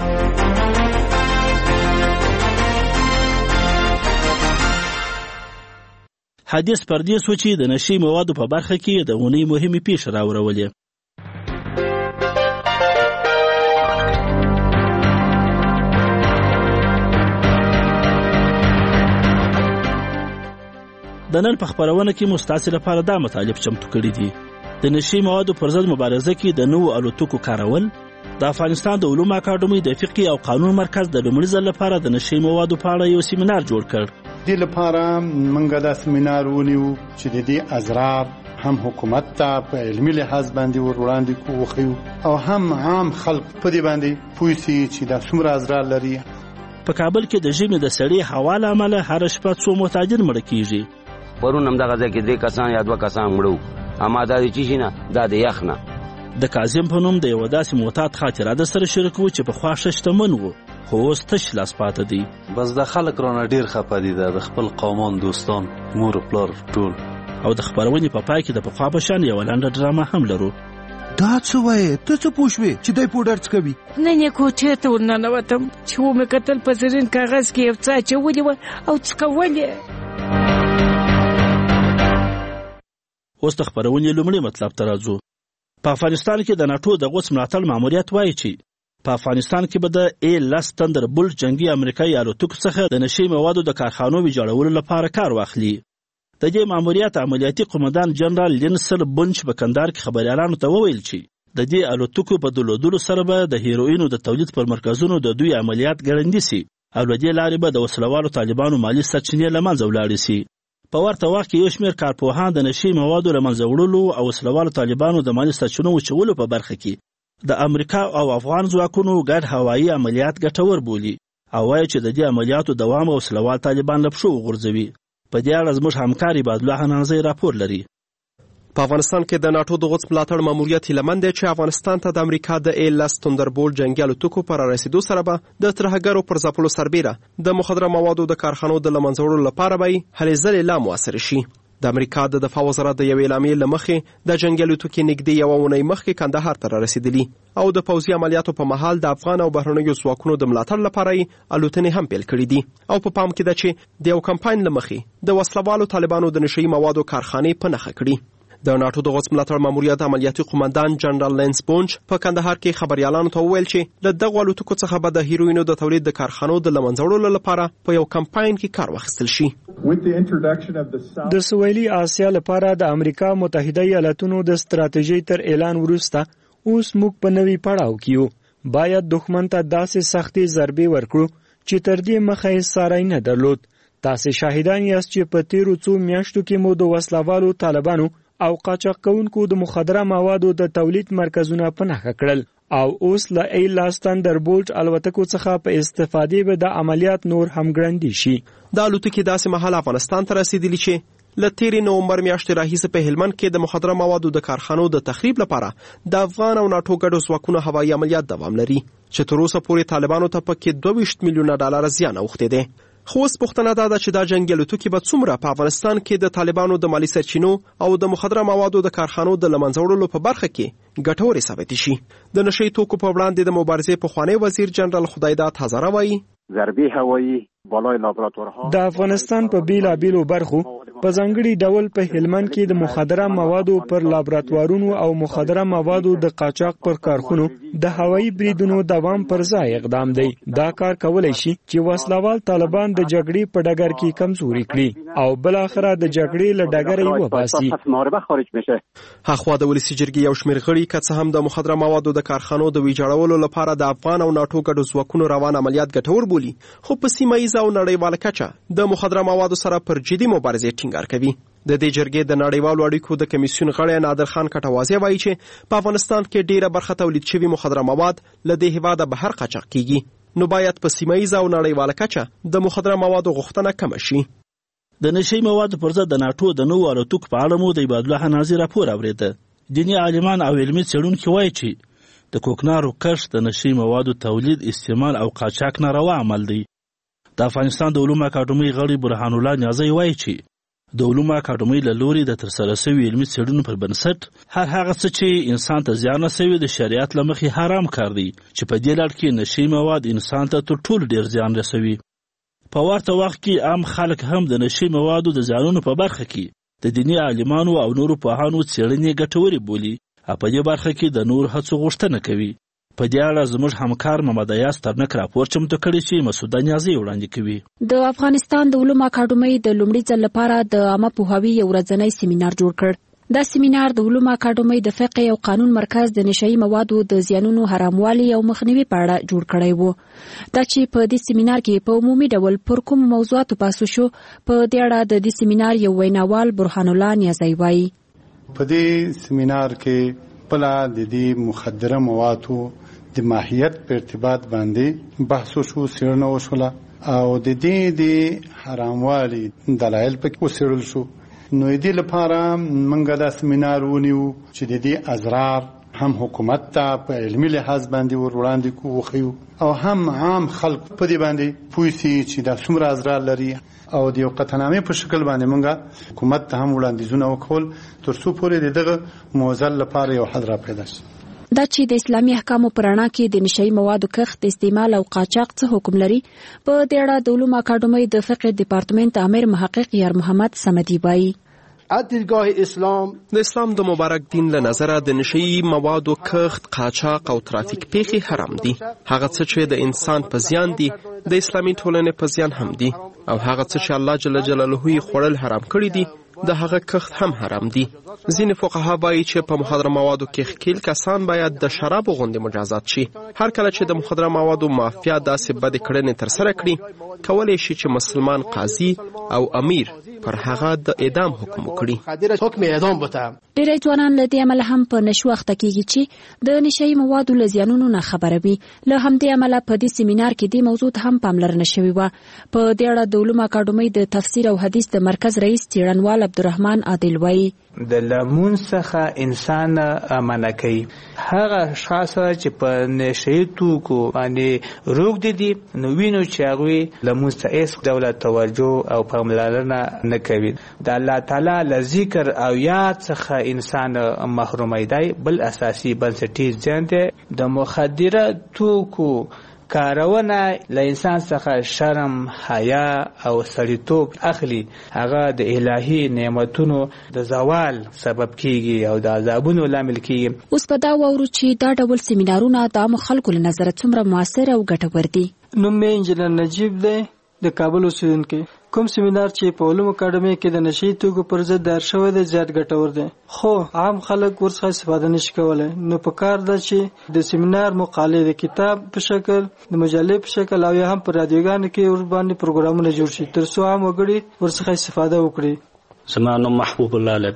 Speaker 19: حدیث پردیس و چې د نشهیي موادو په برخه کې د اونۍ مهمې پیښې راورولې. د نن په خپرونه کې مو ستاسې لپاره دا مطالب چمتو کړي دي. د نشهیي موادو پر ضد مبارزه کې د نوو الوتکو کارول، د افغانستان د علومو اکاډمۍ د فقه او قانون مرکز د لومړي ځل لپاره د نشهیي موادو په اړه یو سیمینار جوړ کړ.
Speaker 22: دې لپاره موږ دا سیمینار ونیو چې د دې اضرار هم حکومت ته په علمي لحاظ باندې ور وړاندې وښیو او هم عام خلک په دې باندې پوه سي چې دا څومره اضرار لري.
Speaker 19: په کابل کې د ژمي د سړې هوا له امله هره شپه څو متاجر مړه کیږي.
Speaker 23: پرون هم دغه ځای کې درې کسان یا دوه کسان مړه وو، اما دا د څه شي نه، دا د یخ نه.
Speaker 19: د کاظم په نوم د یوه داسې معتاد خاطره د سره شریکو چې پخوا ښه شتمن و خو اوس تش لاس پاته دی.
Speaker 24: بس د خلک رانه ډېر خفه دي، د خپل قومان دوستان مور و پلار ټول.
Speaker 19: او د خپرونې په پای کې د پخوا په شان یوه لنډه ډرامه هم لرو.
Speaker 25: دا څه وایې؟ ته څه پوه شوې چې دی پوډر څکوي؟
Speaker 26: نن یې کوټې ته ورننوتم چې ومې کتل په زرین کاغذ کې یو څه اچولي وه او څکول یې.
Speaker 19: اوس د خپرونې لومړی مطلب ته راځو. په افغانستان کې د ناټو د غوڅ ملاتړ ماموریت وایي چې په افغانستان کې به د ای لس تندر بولټ جنگي امریکایي الوتکو څخه د نشهیي موادو د کارخانو ویجاړولو لپاره کار واخلي. د دې ماموریت عملیاتي قومندان جنرال لینسل بونچ په کندهار کې خبریالانو ته وویل چې د دې الوتکو په درلودلو سره به د هیروینو د تولید پر مرکزونو د دوی عملیات ګړندي سي او له دې لارې به د وسلوالو طالبانو مالي سرچینې له منځه ولاړې سي. په ورته وخت کې یو شمېر کارپوهان د نشهیي موادو له منځه وړلو او وسلوالو طالبانو د مالي سرچینو وچولو په برخه کې د امریکا او افغان ځواکونو ګډ هوایي عملیات ګټور بولي او وایي چې د دې عملیاتو دوام او وسلوال طالبان له پښو وغورځوي. په دې اړه زموږ همکار عبادالله حنانزی راپور لري.
Speaker 27: په افغانستان کې د ناټو د غوڅ ملاتړ ماموریت هیلهمن دی چې افغانستان ته د امریکا د ای لس تندربولټ جنګي الوتکو په رارسېدو سره به د ترهګرو پر ځپلو سربیره د مخدره موادو د کارخانو د له منځه وړلو لپاره به هلې ځلې لا مؤثره شي. د امریکا د دفاع وزارت د یوې اعلامیې له مخې د جنګي الوتکې نږدې یوه اونۍ مخکې کندهار ته رارسېدلي او د پوځي عملیاتو په مهال د افغان او بهرنیو ځواکونو د ملاتړ لپاره یې الوتنې هم پیل کړي دي. او په پام کې ده چې د یو کمپاین له مخې د وسلوالو طالبانو د نشهیي موادو کارخانې په نښه کړي. د ناټو د غوڅ ملاتړ ماموریت عملیاتي قومندان جنرال لینس بونچ په کندهار کې خبریالانو ته وویل چې له دغو الوتکو څخه به د هیروینو د تولید د کارخانو د له منځه وړلو لپاره په یو کمپاین کې کار واخیستل شي.
Speaker 21: د سویلي آسیا لپاره د امریکا متحده ایالاتونو د ستراتیژۍ تر اعلان وروسته اوس موږ په نوي پړاو کې یو. باید دښمن ته داسې سختې ضربې ورکړو چې تر دې مخه یې ساری نه درلود. تاسې شاهدان یاست چې په تیرو څو میاشتو کې مو د وسلوالو طالبانو او قاچاق کوونکو د مخدره موادو د تولید مرکزونه په نښه کړل او اوس له ایلاس تندربولټ الوتکو څخه په استفادې به د عملیات نور هم ګړندي شي.
Speaker 27: د الوتکې داسې مهال افغانستان ته رسیدلی چې له تیرې نومبر میاشتې راهیسې په هلمند کې د مخدره موادو د کارخانو د تخریب لپاره د افغان او ناټو ګډو ځواکونو هوایي عملیات دوام لري چې تر اوسه پورې طالبانو ته پکې دوه ویشت میلیونه ډالر زیان اوښتی دی. خو اوس پوښتنه دا ده چې دا جنګي الوتکې به څومره په افغانستان کې د طالبانو د مالي سرچینو او د مخدره موادو د کارخانو د له منځه وړلو په برخه کې ګټورې ثابتې شي. د نشهیي توکو په وړاندې د مبارزې پخوانی وزیر جنرال خدایداد هزاره وایي
Speaker 4: ضربې هوایي بالای لابراتوارها
Speaker 21: د افغانستان په بیلابیلو برخو په ځانګړي ډول په هلمند کې د مخدره موادو پر لابراتوارونو او مخدره موادو د قاچاق پر کارخونو د هوایي بریدونو دوام پر ځای اقدام دی. دا کار کولای شي چې وسلوال طالبان د جګړې په ډګر کې کمزوري کړي او بل اخره د جګړې له ډګره یې وباسي.
Speaker 27: هاخوا د ولسي جرګې یو شمېر غړي که څه هم د مخدره موادو د کارخانو د ویجاړولو لپاره د افغان او ناټو ګډو ځواکونو روان عملیات ګټور بولي، خو په سیمه ییزه او نړیواله کچه د مخدره موادو سره پر جدي مبارزې ټینګار کوي. د دې جرګې د نړیوالو اړیکو د کمیسیون غړی نادر خان کټوازی وایي چې په افغانستان کې ډیره برخه تولید شوي مخدره مواد له دې هیواده بهر قاچاق کیږي، نو باید په سیمه ییزه او نړیواله کچه د مخدره موادو غوښتنه کمه شي.
Speaker 19: د نشهیي موادو پر ضد د ناټو د نوو الوتکو په اړه مو د عبادالله حنازي راپور اورېده. دیني عالمان او علمي څېړونکي وایي چې د کوکنارو کښت د نشهیي موادو تولید، استعمال او قاچاق ناروا عمل دی. د افغانستان د علومو اکاډمۍ غړي برهان الله نیازی وایي چې د علومو اکاډمۍ له لوري د ترسره شوي علمي څېړنو پر بنسټ هر هغه څه چې انسان ته زیان رسوي د شریعت له مخې حرام کار دی، چې په دې لړ کې نشهیي مواد انسان ته تر ټولو ډېر زیان رسوي. په ورته وخت کې عام خلک هم د نشهیي موادو د زیانونو په برخه کې د دیني عالمانو او نورو پوهانو څېړنې ګټورې بولي او په دې برخه کې د نور هڅو غوښتنه کوي. په دې اړه زموږ همکار محمد ایاز ترنک راپور چمتو کړی چې مسعوده نیازي وړاندې کوي.
Speaker 5: د افغانستان د علومو اکاډمۍ د لومړي ځل لپاره د عامه پوهاوي یو ورځنی سیمینار جوړ کړ. دا سیمینار د علومو اکاډمۍ د فقه او قانون مرکز د نشهیي موادو د زیانونو حراموالي او مخنیوي په اړه جوړ کړی و. دا چې په دې سیمینار کې په عمومي ډول پر کوم موضوعاتو بحث شو، په دې اړه د دې سیمینار یو ویناوال برهان الله نیازی وایي.
Speaker 22: په دې سیمینار کې بلا د دې مخدره موادو د ماهیت په ارتباط باندې بحث وشو، څېړنه وشوله او د دې د حراموالي دلایل پکې وڅېړل شو. نو دې لپاره موږ دا سیمینار ونیو چې د دې اضرار هم حکومت ته په علمي لحاظ باندې ور وړاندې وښیو او هم عام خلک په دې باندې پوه شي چې دا څومره اضرار لري او د یو قطعنامې په شکل باندې موږ حکومت ته هم وړاندیزونه وکول تر څو پورې دغه موزل لپاره یو حل را پیدا شي.
Speaker 5: دا چې د اسلامي احکامو په رڼا کې د نشهیي موادو کښت، استعمال او قاچاق څه حکم لري، په دې اړه د علومو اکاډمۍ د فقه ډپارټمنټ امیر محقق یار محمد صمدي وایي.
Speaker 27: د اسلام د مبارک دین له نظره د نشهیي موادو کښت، قاچاق او ترافیک پیښې حرام دي. هغه څه چې د انسان په زیان دي د اسلامي ټولنې په زیان هم دي، او هغه څه چې الله جل جلاله یې خوړل حرام کړي دي د هغه کښت هم حرام دي. ځینې فقها وایي چې په مخدره موادو کې ښکیل کسان باید د شرابو غوندې مجازات شي. هر کله چې د مخدره موادو مافیا داسې بدې کړنې ترسره کړي، کولی شي چې مسلمان قاضي او امیر پر هغه د اعدام حکم وکړي.
Speaker 5: ډېری ځوانان له دې امله هم په نشو اخته کېږي چې د نشهیي موادو له زیانونو نه خبره وي. له همدې امله په دې سیمینار کې دې موضوع ته هم پاملرنه شوې وه. په دې اړه د علومو اکاډمۍ د تفسیر او حدیث د مرکز رئیس څېړنوال عبدالرحمن عادل وایي.
Speaker 7: د لمون څخه انسان منع کوي. هغه اشخاص چې په نشهیي توکو باندې روږدي دي، نو وینو چې هغوی لمونځ ته هېڅ ډوله توجه او پاملرنه نه کوي. د الله تعالی له ذکر او یاد څخه انسان محرومی دی. بل اساسي بنسټیز ځان دی. د مخدره توکو کارونه له انسان څخه شرم، حیا او سړیتوب اخلي. هغه د الهي نعمتونو د زوال سبب کیږي او د عذابونو لامل کیږي.
Speaker 5: اوس په دا واورو چې دا ډول سیمینارونه د عامو خلکو له نظره څومره موثر او ګټور دي.
Speaker 8: نوم مې انجینر نجیب دی، د کابل اوسیدونکی. کوم سیمینار چې په علومو اکاډمۍ کې د نشهیي توکو پر ضد دایر شوی دی زیات ګټور دی، خو عام خلک ورڅخه استفاده نشي کولی. نو په کار ده چې د سیمینار مقالې د کتاب په شکل، د مجلې په شکل او یا هم په رادیوګانو کې ور باندې پروګرامونه جوړ شي تر څو عام وګړي ورڅخه استفاده وکړي.
Speaker 9: زما نوم محبوب الله لبیب،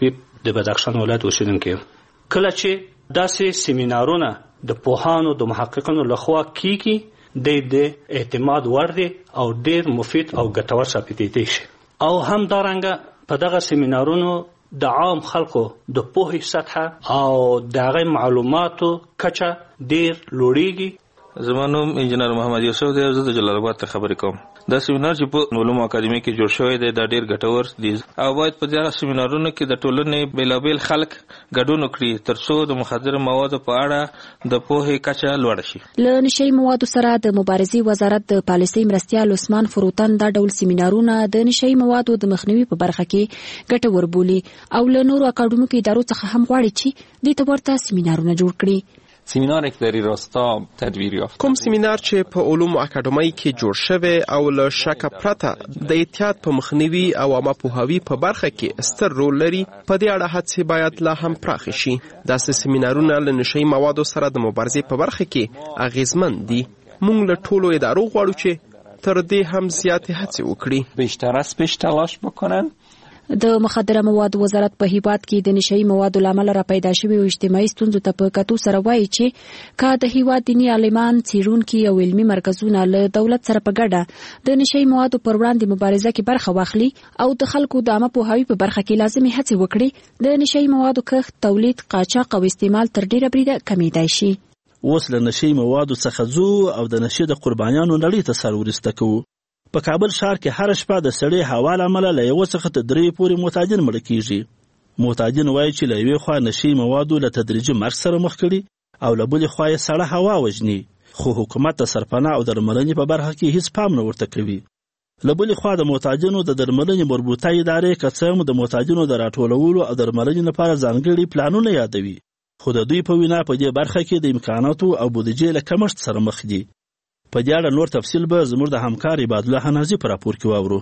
Speaker 9: د بدخشان ولایت اوسیدونکی یم. کله چې داسې سیمینارونه د پوهانو د محققینو لخوا کیږي د د اعتماد وړ دي او ډیر مفید او ګټور ثابتېدی شي. او هم دارنګه په دغه سیمینارونو د عام خلکو د پوهې سطحه او د هغه معلوماتو کچه ډیر لوړیږي.
Speaker 10: زما نوم انجینر محمد یوسف دی. زه د جلال آباد ته خبرې کوم. دا سیمینار چې په علومو اکاډمي کې جوړ شوی دی دا ډیر ګټور دی او باید په دغه سیمینارونو کې د ټولنې بیلابیل خلک ګډون وکړي ترڅو د مخدره موادو په اړه د پوهې کچه لوړه شي.
Speaker 5: له نشي موادو سره د مبارزې وزارت د پالیسۍ مرستیال عثمان فروتن دا ډول سیمینارونه د نشي موادو د مخنیوي په برخه کې ګټور بولي او له نورو اکاډمیکو ادارو څخه هم غواړي چې د دې ورته سیمینارونه جوړ کړي.
Speaker 11: سیمینار یک در راستا تدویر یافت.
Speaker 27: کوم سیمینار چې په علومو اکاډمۍ کې جوړ شوی او له شک پرته د احتیاط په مخنیوي او عامه پوهاوي په برخه کې ستر رول لري، په دې اړه هڅې باید لا هم پراخ شي. داسې سیمینارونه له نشي موادو سره د مبارزې په برخه کې اغیزمن دي. موږ له ټولو ادارو غواړو چې تر دې هم زیاتې هڅې وکړي،
Speaker 11: بیشتر از پیش تلاش بکنن.
Speaker 5: د مخدره موادو وزارت په هیواد کې د نشئی موادو لامل را پیدا شوی او اجتماعي ستونزو ته په کتو سره وایي چې کا د هیواد دینی عالمان، څیړونکي او علمي مرکزونه له دولت سره په ګډه د نشئی موادو پر وړاندې مبارزه کې برخه واخلي او د خلکو د عامه پوهاوي په برخه کې لازمي هڅې وکړي، د نشئی موادو کښت، تولید، قاچاق او استعمال تر ډیره بریده کمیدای شي.
Speaker 19: اوس له نشئی موادو څخه ځو او د نشي د قربانیانو نړۍ ته سر ورسته کوو. په کابل ښار کې هر شپه د سړې هوا له امله له یوه څخه تر درې پورې معتادین مړه کیږي. معتادین وایي چې له یوې خوا نشي موادو له تدریجي مرګ سره مخ کړي او له بلې خوا یې سړه هوا وژني، خو حکومت د سرپناه او درملنې په برخه کې هیڅ پام نه ورته کوي. له بلې خوا د معتادینو د درملنې مربوطه ادارې که څه هم د معتادینو د راټولولو او درملنې لپاره ځانګړي پلانونه یادوي، خو د دوی په وینا په دې برخه کې د امکاناتو او بودیجې له کمښت سره مخ دي. په دې اړه نور تفصیل به زموږ د همکار عبادالله حنازي په راپور کې واورو.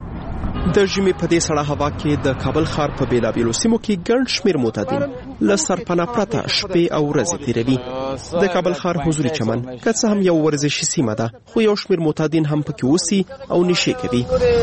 Speaker 27: د ژمي په دې سړه هوا کې د کابل ښار په بیلابیلو سیمو کې ګڼ شمېر معتادین له سرپناه پرته شپې او ورځې تېروي. د کابل ښار حضوري چمن که څه هم یو ورزشي سیمه ده، خو یو شمېر معتادین هم پکې اوسي او نشې کوي.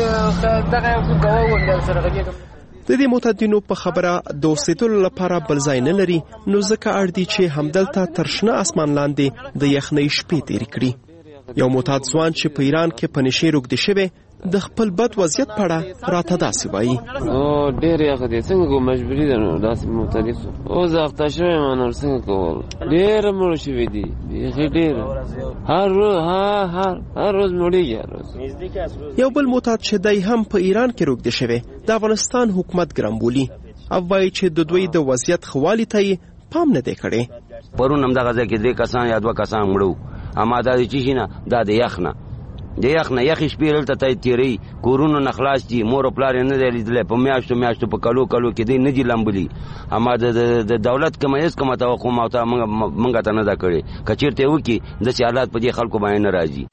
Speaker 27: د دې معتادینو په خبره د اوسېدلو لپاره بل ځای نه لري، نو ځکه اړ دي چې همدلته تر شنه اسمان لاندې د یخنۍ شپې تېرې کړي. یو معتاد ځوان چې په ایران کې په نشې روږدی شوی د خپل بد وضعیت په اړه راته داسې وایي.
Speaker 12: او ډېر یخ دی، څنګه کوم مجبوري ده نو داسې معتادی سو. اوس اخته شوی یم نور څنګه کول. ډېر مړه شوي دي، بیخي ډېر. هر روز هر هر هر روز مړېږي هر روز.
Speaker 27: یو بل معتاد چې دی هم په ایران کې روږدی شوی د افغانستان حکومت ګرم بولي او وایي چې د دوی د وضعیت ښه والي ته یې پام نه دی کړی.
Speaker 23: پرون همدغه ځای کې درې کسان یا دوه کسان مړه، اما دا د چی نه دا د یخ نه د یخ نه یخ شپې دلته ته تېروي، کورونو نه خلاص دي، مور او پلار یې نه دی لیدلی، په میاشتو میاشتو په کلو کلو کې دی نه دي لمبلي. اما د دولت کومه هېڅ کومه توقع موږ ته نه ده کړې، که چېرته یې وکړي داسې حالات په دې خلکو باندې نه راځي.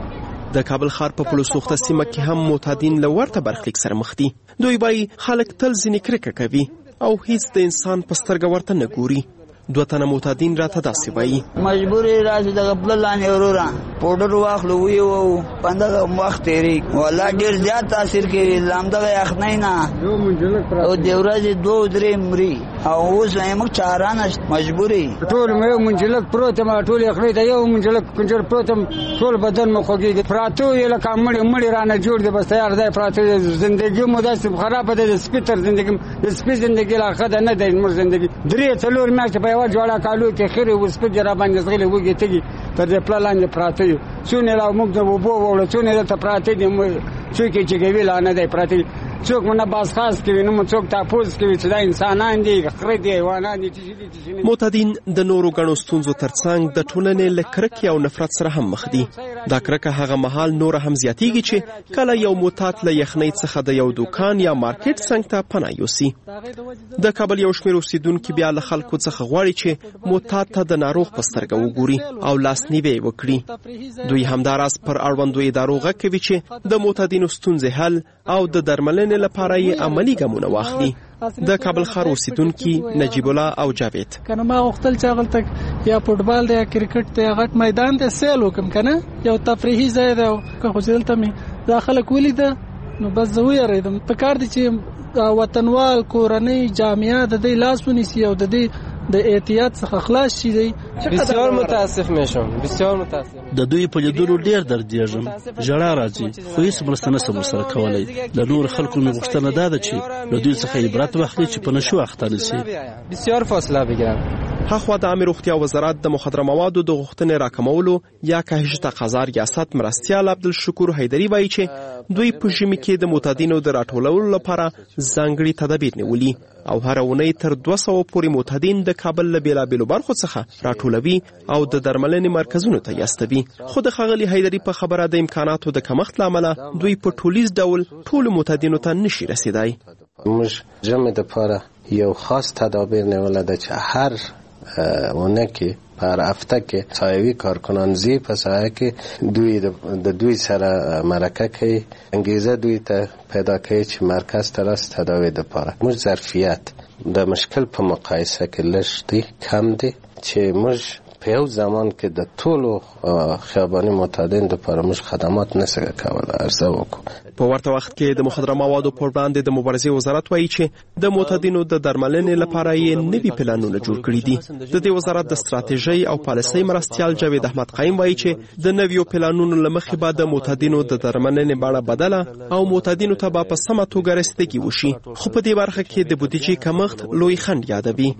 Speaker 27: د کابل ښار په پلو سوخته سیمه کې هم معتادین له ورته برخلیک سره مخ دي. دوی وایي خلک تل ځینې کرکه کوي او هیڅ د انسان په سترګه ورته نه ګوري. دوه تنه معتادین راته داسې وایي.
Speaker 13: مجبورې راځي دغه پله لاندې وروره پوډر واخلو ویو په همدغه وخت تېرېږي. والله ډېر زیات تاثیر کوي له همدغه یخنۍ نه او د ورځې دوه درې مري او اوس موږ چاره نشته، مجبور یې.
Speaker 15: ټول مې یو منجلک پروت یم، ټول یخنۍ ته یو منجلک کنجر پروت یم، ټول بدن مې خوږېږي. پراته یې لکه مړي مړي رانه جوړ دی، بس تیار دی پراته. زندګي مو داسې خرابه ده، د سپي تر زندګي د سپي زندګي لا ښه ده نه دی زموږ زندګي. درې څلور میاشتې په یوه جوړه کالو کې خیرې اوس په جرا باندې زغلې وږې تږي تر دې پله لاندې پراته یو. څونه لا موږ د اوبو وړو، څونه دلته پراته دي، څوک یې چې کوي لا نه دی پراته دي، څوک مو نه باز خاص کوي، نه مو څوک تپوس کوي چې دا انسانان دي، خره دي، حیوانان دي.
Speaker 27: معتادین د نورو ګڼو ستونزو ترڅنګ د ټولنې له کرکې او نفرت سره هم مخ دي. دا کرکه هغه مهال نوره هم زیاتیږي چې کله یو معتاد له یخنۍ څخه د یو دوکان یا مارکیټ څنګ ته پناه یوسي. د کابل یو شمېر اوسېدونکي بیا له خلکو څخه غواړي چې معتاد ته د ناروغ په سترګه وګوري او لاسنیوی وکړي. دوی همداراز پر اړوندو ادارو غږ کوي چې د معتادینو ستونزې حل او د درملنې لپاره یې عملي ګامونه واخلي. د کابل ښار اوسېدونکي نجیب الله او جاوید:
Speaker 8: کنه ما غوښتل چې هغلته یا فوټبال دی یا کرکټ دی یا غټ میدان دی سیل وکړم، کنه یو تفریحي ځای دی، که خو چې دلته مې دا خلک ولیده نو بس زه ویرېدم. په کار دی چې وطنوال کورنۍ جامعه د دې لاس ونیسي او د دې د احتیاط څخه خلاص شي. دی
Speaker 1: بسیار متاسف میشم، بسیار متاسف.
Speaker 19: د دوی په لیدلو ډیر دردیږم، ژړا راځي، خو هیڅ مرسته نشم ورسره کولی. د نور خلکو مې غوښتنه دا ده چې له دوی څخه عبرت واخلي چې په نشو اخته نه سي.
Speaker 1: بسیار فاصله بگیرم.
Speaker 27: هاخوا د عامه روغتیا وزارت د مخدره موادو د غوښتنې راکمولو یا کاهش تقاضا ریاست مرستیال عبدالشکور حیدري وایي چې دوی په ژمي کې د معتادینو د راټولولو لپاره ځانګړي تدابیر نیولي او هر اونۍ تر دوه سوه پورې معتادین د کابل له بېلابېلو برخو څخه راټولوي او د درملنې مرکزونو ته یاستوي. خو د ښاغلي حیدري په خبره د امکاناتو د کمښت له امله دوی په ټولیز ډول ټولو معتادینو ته نشي رسیدای.
Speaker 2: موږ ژمي دپاره یو خاص تدابیر نیولی ده چې هر اونه کې په هر هفته کې سایوي کارکنان زی په سایه کې دوی د دوی سره مرکه کوي، انګیزه دوی ته پیدا کوي چې مرکز ته راست تداوی دپاره. موږ ظرفیت د مشکل په مقایسه کې لږ دی، کم دی، چې موږ په یو زمان کې د ټولو خیاباني معتادین دپاره موږ خدمات نسو کولی عرضه وکړو.
Speaker 27: په ورته وخت کې د مخدره موادو پر وړاندې د مبارزې وزارت وایي چې د معتادینو د درملنې لپاره یې نوي پلانونه جوړ کړي دي. د دې وزارت د ستراتیژۍ او پالیسۍ مرستیال جاوید احمد قایم وایي چې د نویو پلانونو له مخې به د معتادینو د درملنې بڼه بدله او معتادینو ته به په سمه توګه رسیدګي وشي. خو په دې برخه کې د بودیجې کمښت لوی خنډ یادوي.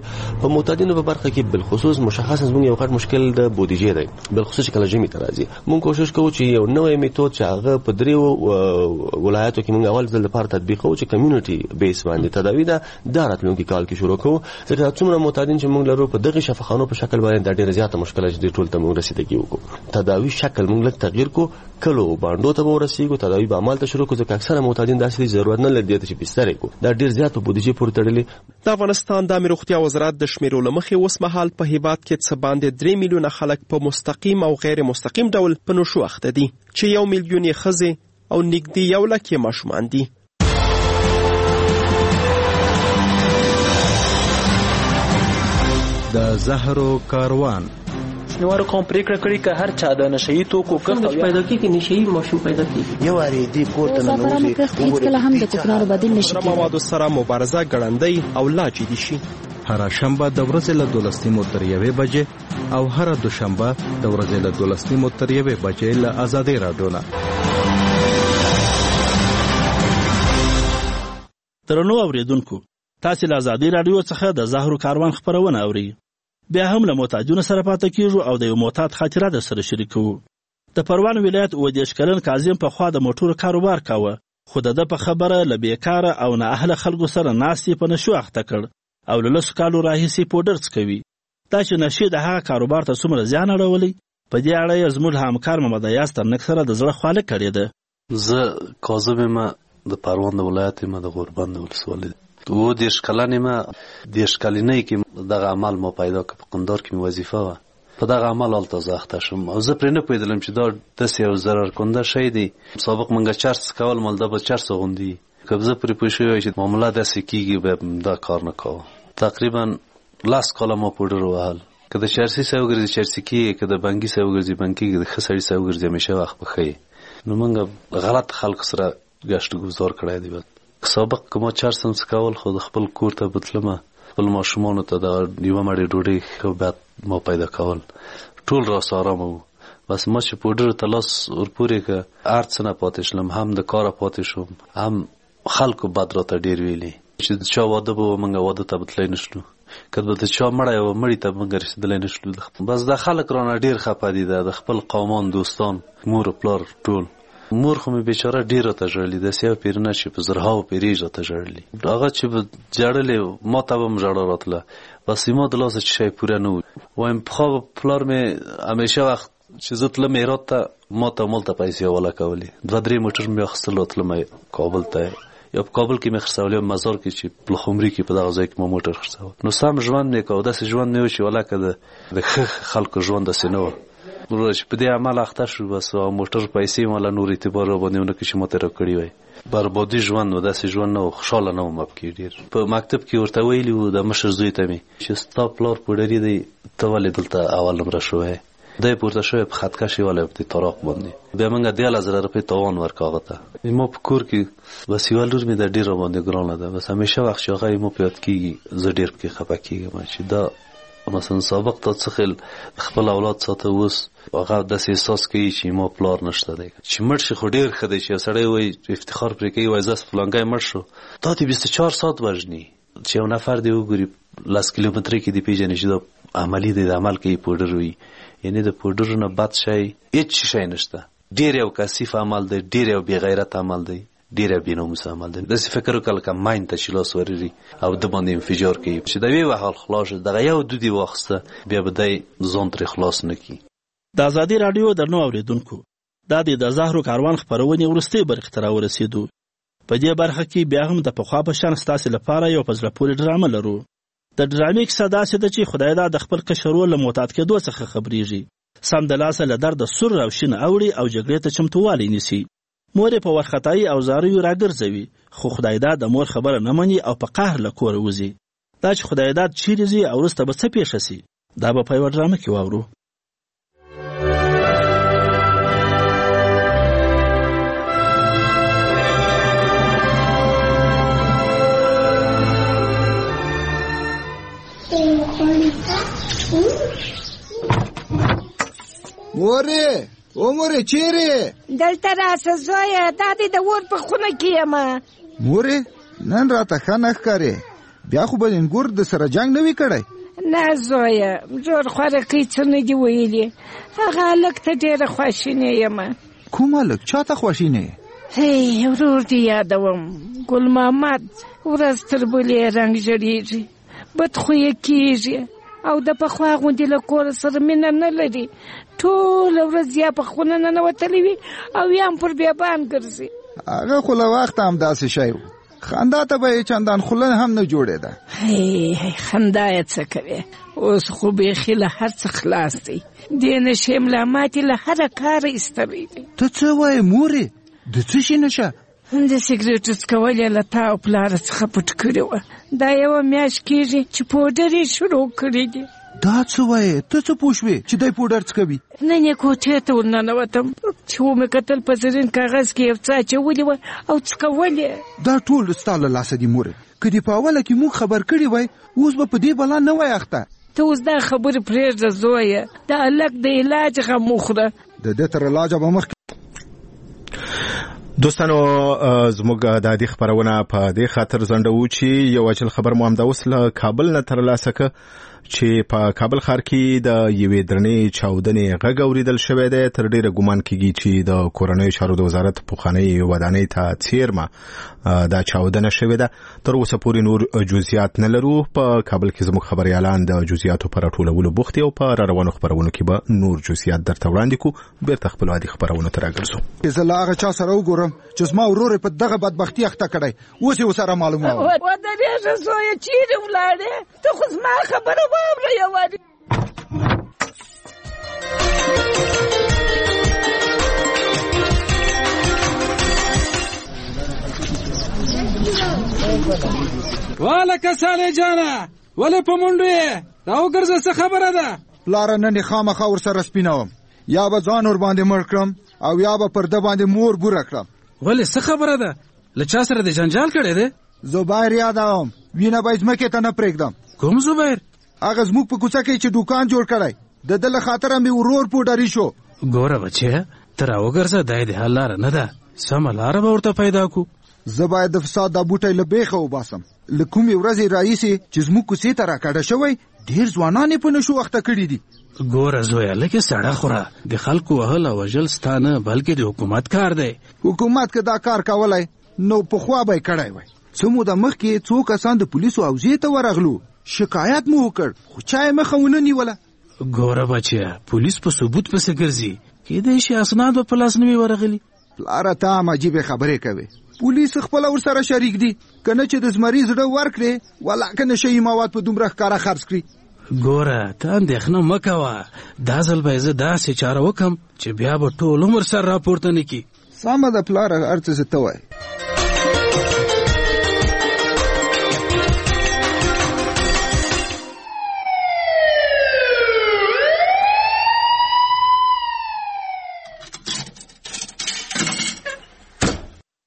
Speaker 3: په معتادینو په برخه کې بالخصوص مشخص زموږ یو غټ مشکل د بودیجې دی، بالخصوص کله ژمي ته راځي. موږ کوشش کوو چې یو نوی میتود چې هغه په دریو ولایاتو کې موږ اول ځل لپاره تطبیق کوو چې کمیونټي بیس باندې تداوی ده دا راتلونکي کال کې شروع کوو. ځکه څومره معتادین چې موږ لرو په دغه شفاخانو په شکل باندې دا ډېره زیاته مشکله چې ټول ته موږ رسیدګي وکړو. تداوی شکل موږ لږ تغییر کو، کلو باندې ته ورسیږو، تداوی به عمل ته شروع کوو. ځکه اکثره معتادین داسې ضرورت نه لري چې بستر کو دا ډېر زیات په بودیجې پورې تړلي.
Speaker 27: د افغانستان د عامه روغتیا وزارت د شمیرو له مخې اوس مهال په هیواد کې څه باندې درې میلیونه خلک په مستقیم او غیر مستقیم ډول په نشو اخته دي، چې یو میلیون یې ښځې او نږدې یو لک یې ماشومان دي.
Speaker 14: د زهرو کاروان
Speaker 16: شنوارو کوم پریکړه کړې که هر چا د نشئی توکو کښت
Speaker 17: پیدا کیږي نشئی ماشوم پیدا کیږي یو اړې دی کوټه نه
Speaker 5: نوځي هیڅ کله هم د کوکنارو بدیل نشي
Speaker 27: کېدای. موادو سره مبارزه ګړندۍ او لا جدي شي.
Speaker 14: هر شنبه د ورځې له دولس نیمو تر یوې بجې او هر دوشنبه د ورځې له دولس نیمو تر یوې بجې له آزادۍ راډیو نه.
Speaker 19: درنو اوریدونکو، تاسو له آزادۍ راډیو څخه د زهرو کاروان خبرونه اورئ. بیا هم له معتادینو سره پاتې کیږو او د یو معتاد خاطره در سره شریکوو. د پروان ولایت اووه دېرش کلن کاظم پخوا د موټرو کاروبار کاوه، خو د ده په خبره له بیکاره او نااهله خلکو سره ناستې په نشو اخته کړ او له لسو کالو راهیسې پوډر څکوي. دا چې نشې د هغه کاروبار ته څومره زیان اړولی، په دې اړه یې زموږ همکار محمد ایاز ترنک سره د زړه خواله کړې ده.
Speaker 24: زه کاظم یم، د پروان د ولایت یم، د غوربند ولسوالۍ. اووه دېرش کلن یم، دېرش کلنۍ کې دغه عمل ما پیدا کړ. په قندار کې مې وظیفه وه، په دغه عمل هلته زه اخته شوم او زه پرې نه پوهېدلم چې دا داسې یو ضرر کنده شی دی. سابق موږ چرس کول مال دا به چرس غوندي، که زه پرې پوه شوی وای چې معامله داسې کېږي به دا کار نه کوه. تقریبا لاس کاله ما پوډر ووهل، که د چرسي سړی وګرځي چرسي کېږي، که د بنګي سړی وګرځي بنګ کېږي، د ښه سړي سړی وګرځي همیشه وخت په ښه یې. نو موږ غلط خلکو سره ګشت ګذار کړی دی. سابق که ما چرس هم څکول، خو د خپل کور ته بتلمه، خپل ماشومانو ته د یوه مړۍ ډوډۍ ښه بد ما پیدا کول، ټول راسه ارامه وو. بس ما چې پوډرو ته لاس ورپورې که هر څه نه پاتې شلم، هم د کاره پاتې شوم، هم خلکو بد راته ډېر ویلي چې د چا واده به و موږ واده ته بتلی نه شلو، که به د چا مړی و مړي ته موږ رسېدلی نه شلو. بس دا خلک رانه ډېر خفه دي، د خپل قومان دوستان مور و پلار ټول. مور خو مې بیچاره ډېر راته ژړلي، داسې یو پیرونه چې په زرهاوو پیرې راته ژړلي. هغه چې به ژړلې ما ته به م ژړا راتله، بس ما د لاسه چې شی پوره نه و. وایم پخوا به پلار مې همیشه وخت چې زه تلم هرات ته، ما ته همالته پیسې حواله کولې. دوه درې موټر مې اخیستل او تلم کابل ته، یا په کابل کې مې خرڅولې، مزار کې چې پلخمري کې په دغه ځای کې ما موټر خرڅول. نو سم ژوند مې کوه، داسې ژوند مې و چې ولکه د ښه خلکو ژوند داسې نه وه. چې په دې عمل اخته شو، بس موټر پیسې ماله نور اعتبار را باندې ونه کړي چې ما ته راکړي وای. بربادي ژوند و، داسې ژوند نه و، خوشحاله نه وم پکې ډېر. په مکتب کې ورته ویلي وو د مشر زوی ته مې چې ستا پلار پوډري دی، ته ولې دلته اول نمره شوی؟ د پورته شوی په خط کشي ولا په طرق باندې بیا موږ د هزار روپۍ توان ورکاغه ته ما په کور کې بس یو لور می د ډیر باندې ګرانه ده بس همیشه وخت چې هغه مو پیاد کیږي زه ډیر په خپه کیږم چې دا مثلا سابق ته څخل خپل اولاد ساته اوس هغه د احساس کوي چې ما پلار نشته دی چې مړ شي خو ډیر خدای چې سړی وای افتخار پرې کوي وای زاس فلانګای مړ شو دا تی بیست و چهار ساعت وژني چې یو نفر دی وګوري لاس کیلومتر کې دی پیژنې چې دا عملی دی د عمل کوي پودر وي یعنی د پودر نه بد شي هیڅ شي نشته ډیر یو کثیف عمل دی ډیر یو بی غیرت عمل دی ډیر بی ناموس عمل دی د فکر وکړه کوم ماین ته چې لاس ورري او د باندې انفجار کوي چې دا وی وحال خلاص دغه یو دودي واخسته بیا به دای ځون تر خلاص نکي
Speaker 19: د ازادي رادیو درنو اوریدونکو دا د زهرو کاروان خبرونه ورسته برخ تر ورسېدو په دې برخه کې بیا هم د پخوا په شان ستاسو لپاره یو پزله پوری ډرامه لرو د ډرامې کیسه داسې ده چې خدای دا د خپل قشرو له معتاد کېدو څخه خبريږي سم د لاسه له درد سر او شین اوړي او جګړې ته چمتووالی نیسي مور په ورختای او زاریو راګرځوي خو خدای دا د مور خبره نه مني او په قهر له کور وځي دا چې خدای دا چیرې زی او ورسته به څه پیښ شي دا به په یو ډرامه کې واورو
Speaker 4: موره او موره چیرې
Speaker 6: دلته راشه زویه دا دې د اور په خونه کې یم
Speaker 4: موره نن راته ښه نه ښکارې بیا خو به انګور د سره جنګ نه وي کړی
Speaker 6: نه زویه جوړ خوارکۍ څه نه دي ویلي هغه هلک ته ډېره خواشینې یم
Speaker 4: کوم هلک چا ته خواشینې
Speaker 6: هی ورور دې یادوم ګل محمد ورځ تر بلې رنګ ژړېږي بدخویه کېږي او د پخوا غوندې له کور سره مینه نه لري ټوله ورځ یا په خونه ننوتلی وي او یا هم پر بیابان ګرځي
Speaker 4: هغه خو له وخته همداسې شی و خندا ته به یې چندان خوله هم نه جوړېده
Speaker 6: هی خندا یې څه کوي اوس خو بیخي له هر څه خلاص دی دې نشې ملا ماتې له هره کاره ایستلی دی
Speaker 4: ته څه وایې مورې د څه شي نشه
Speaker 6: د سګریټ څکول یې له تا او پلاره څخه پټ کړي وه دا یوه میاشت کېږي چې پوډر یې شروع کړي دي
Speaker 4: دا څه وایې ته څه پوه شوې چې دی پوډر څکوي
Speaker 6: نن یې کوټې ته ورننوتم چې ومې کتل په زرین کاغذ کې یو څه اچولي وه او څکول یې
Speaker 4: دا ټول ستا له لاسه دي مورې که دې په اوله کې موږ خبر کړي وای اوس به په دې بلا نه وای اخته
Speaker 6: ته اوس دا خبرې پرېږده زویه د هلک د علاج غم وخوره
Speaker 4: د دې تر علاجه به مخکې
Speaker 18: دوستانو زموږ د دې خبرونه په دې خاطر زنډو چې یو اجل خبر مو هم د اوس له کابل نه ترلاسه ک چې په کابل ښار کې د یوې درنې چاودنې غږ اوریدل شوی دی تر ډیره ګمان کیږي چې د کورنۍ چارو د وزارت پخوانی ودانۍ ته څیرمه دا چاودنه شوې ده تر اوسه پورې نور جزئیات نه لرو په کابل کې زموږ خبريالان د جزئیاتو پر راټولولو بوخت او په روانو خبرونو کې به نور جزئیات درته وړاندې کو بیرته خپل عادي خبرونه تر راګرځو
Speaker 4: زه لا هغه چا سره وګورم چې زما ورور په دغه بدبختی اخته کړی اوس یې سره معلومه
Speaker 6: و درېږه زویه چیرې ولاړې ته خو زما خبره واوره یوارې
Speaker 20: والکه سالی جانه ولې په منډو یې راوګرځه څه خبره ده
Speaker 4: پلاره نن یې خامخا ورسره سپینوم یا به ځان ور باندې مړ کړم او یا به پر ده باندې مور بوره کړم
Speaker 20: ولې څه خبره ده له چا سره دې جنجال کړی دی
Speaker 4: زبیر یادوم وینه به یې ځمکې ته نه پرېږدم
Speaker 20: کوم زبیر
Speaker 4: هغه زموږ په کوڅه کې چې دوکان جوړ کړی د ده له خاطره مې ورور پوډري شو
Speaker 20: ګوره بچیه ته راوګرځه دا یې د حل لاره نه ده سمه لاره به ورته پیدا کړو
Speaker 4: زه باید د فساد دا بوټی له بیخه وباسم له کومې ورځې راهیسې چې زموږ کوڅې ته راکډه شوی ډېر ځوانان یې په نشو اخته کړي دي
Speaker 20: ګوره زویه لږې سړه خوره د خلکو وهل او وژل ستا نه بلکې د حکومت کار دی
Speaker 4: حکومت که دا کار کولی نو پخوا به یې کړی وی څه موده مخکې څو کسان د پولیسو حوزې ته ورغلو شکایت مو وکړ خو چا یې مخه ونه نیوله
Speaker 20: ګوره بچیه پولیس په ثبوت پسې ګرځي کېدای شي اسناد به په لاس نه وي ورغلي
Speaker 4: پلاره ته هم عجیبې خبرې کوې پولیس خپله ورسره شریک دي که نه چې د زمري زړه ورکړې ولا که نشهیي مواد په دومره ښکاره خرڅ کړي
Speaker 20: ګوره ته اندېښنه مه کوه دا ځل به زه داسې چاره وکړم چې بیا به ټول عمر سر راپورته نه کړي
Speaker 4: سمه ده پلاره هر څه زه ته وایې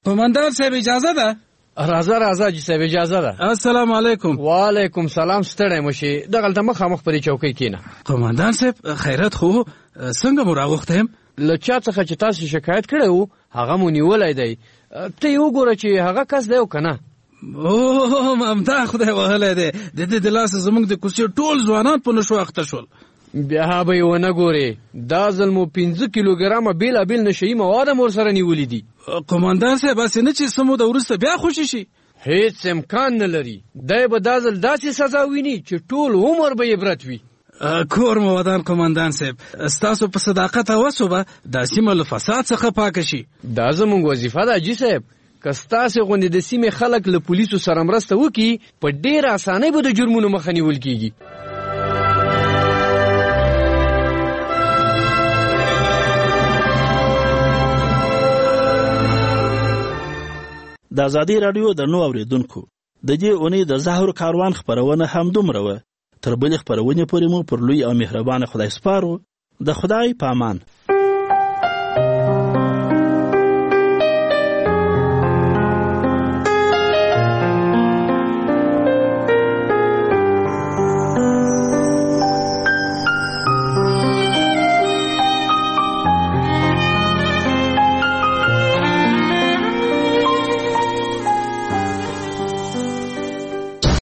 Speaker 20: قومندان صاحب اجازه ده؟
Speaker 7: راځه راځه جی صاحب اجازه ده.
Speaker 20: السلام علیکم.
Speaker 7: وعلیکم سلام. ستړی مشي دغلته مخامخ پرې چوکۍ کېنه.
Speaker 20: قومندان صاحب خیرت خو څنګه مو راغوښته یم؟
Speaker 7: له چا څخه چې تاسو شکایت کړی و هغه مو نیولی دی. ته یې وګوره چې هغه کس دی او که نه.
Speaker 20: او ممدا خدای وهلی دی. د دې د لاسه زموږ د کوڅې ټول ځوانان په نشو اخته شول.
Speaker 7: بیا به یې ونه ګورې. دا ځل مو پنځه کیلوګرامه بېلابېل نشهیي مواد هم ورسره نیولي دي.
Speaker 20: قومندان صاحب هسې نه چې څه موده وروسته بیا خوشي شي؟
Speaker 7: هیڅ امکان نه لري. دی به دا ځل داسې سزا ویني چې ټول عمر به عبرت وي.
Speaker 20: کور مو ودان قومندان صاحب، ستاسو په صداقت او وسو به دا سیمه له فساد څخه پاکه شي.
Speaker 7: دا زموږ وظیفه ده جی صاحب. که ستاسې غوندې د سیمې خلک له پولیسو سره مرسته وکړي په ډېره اسانۍ به د جرمونو مخه نیول کېږي.
Speaker 19: د ازادي راډیو د نو اوریدونکو د دې اونۍ د زهر کاروان خبرونه هم دومره وه. تر بلې خبرونې پورې مو پر لوی او مهربانه خدای سپارو. د خدای په امان.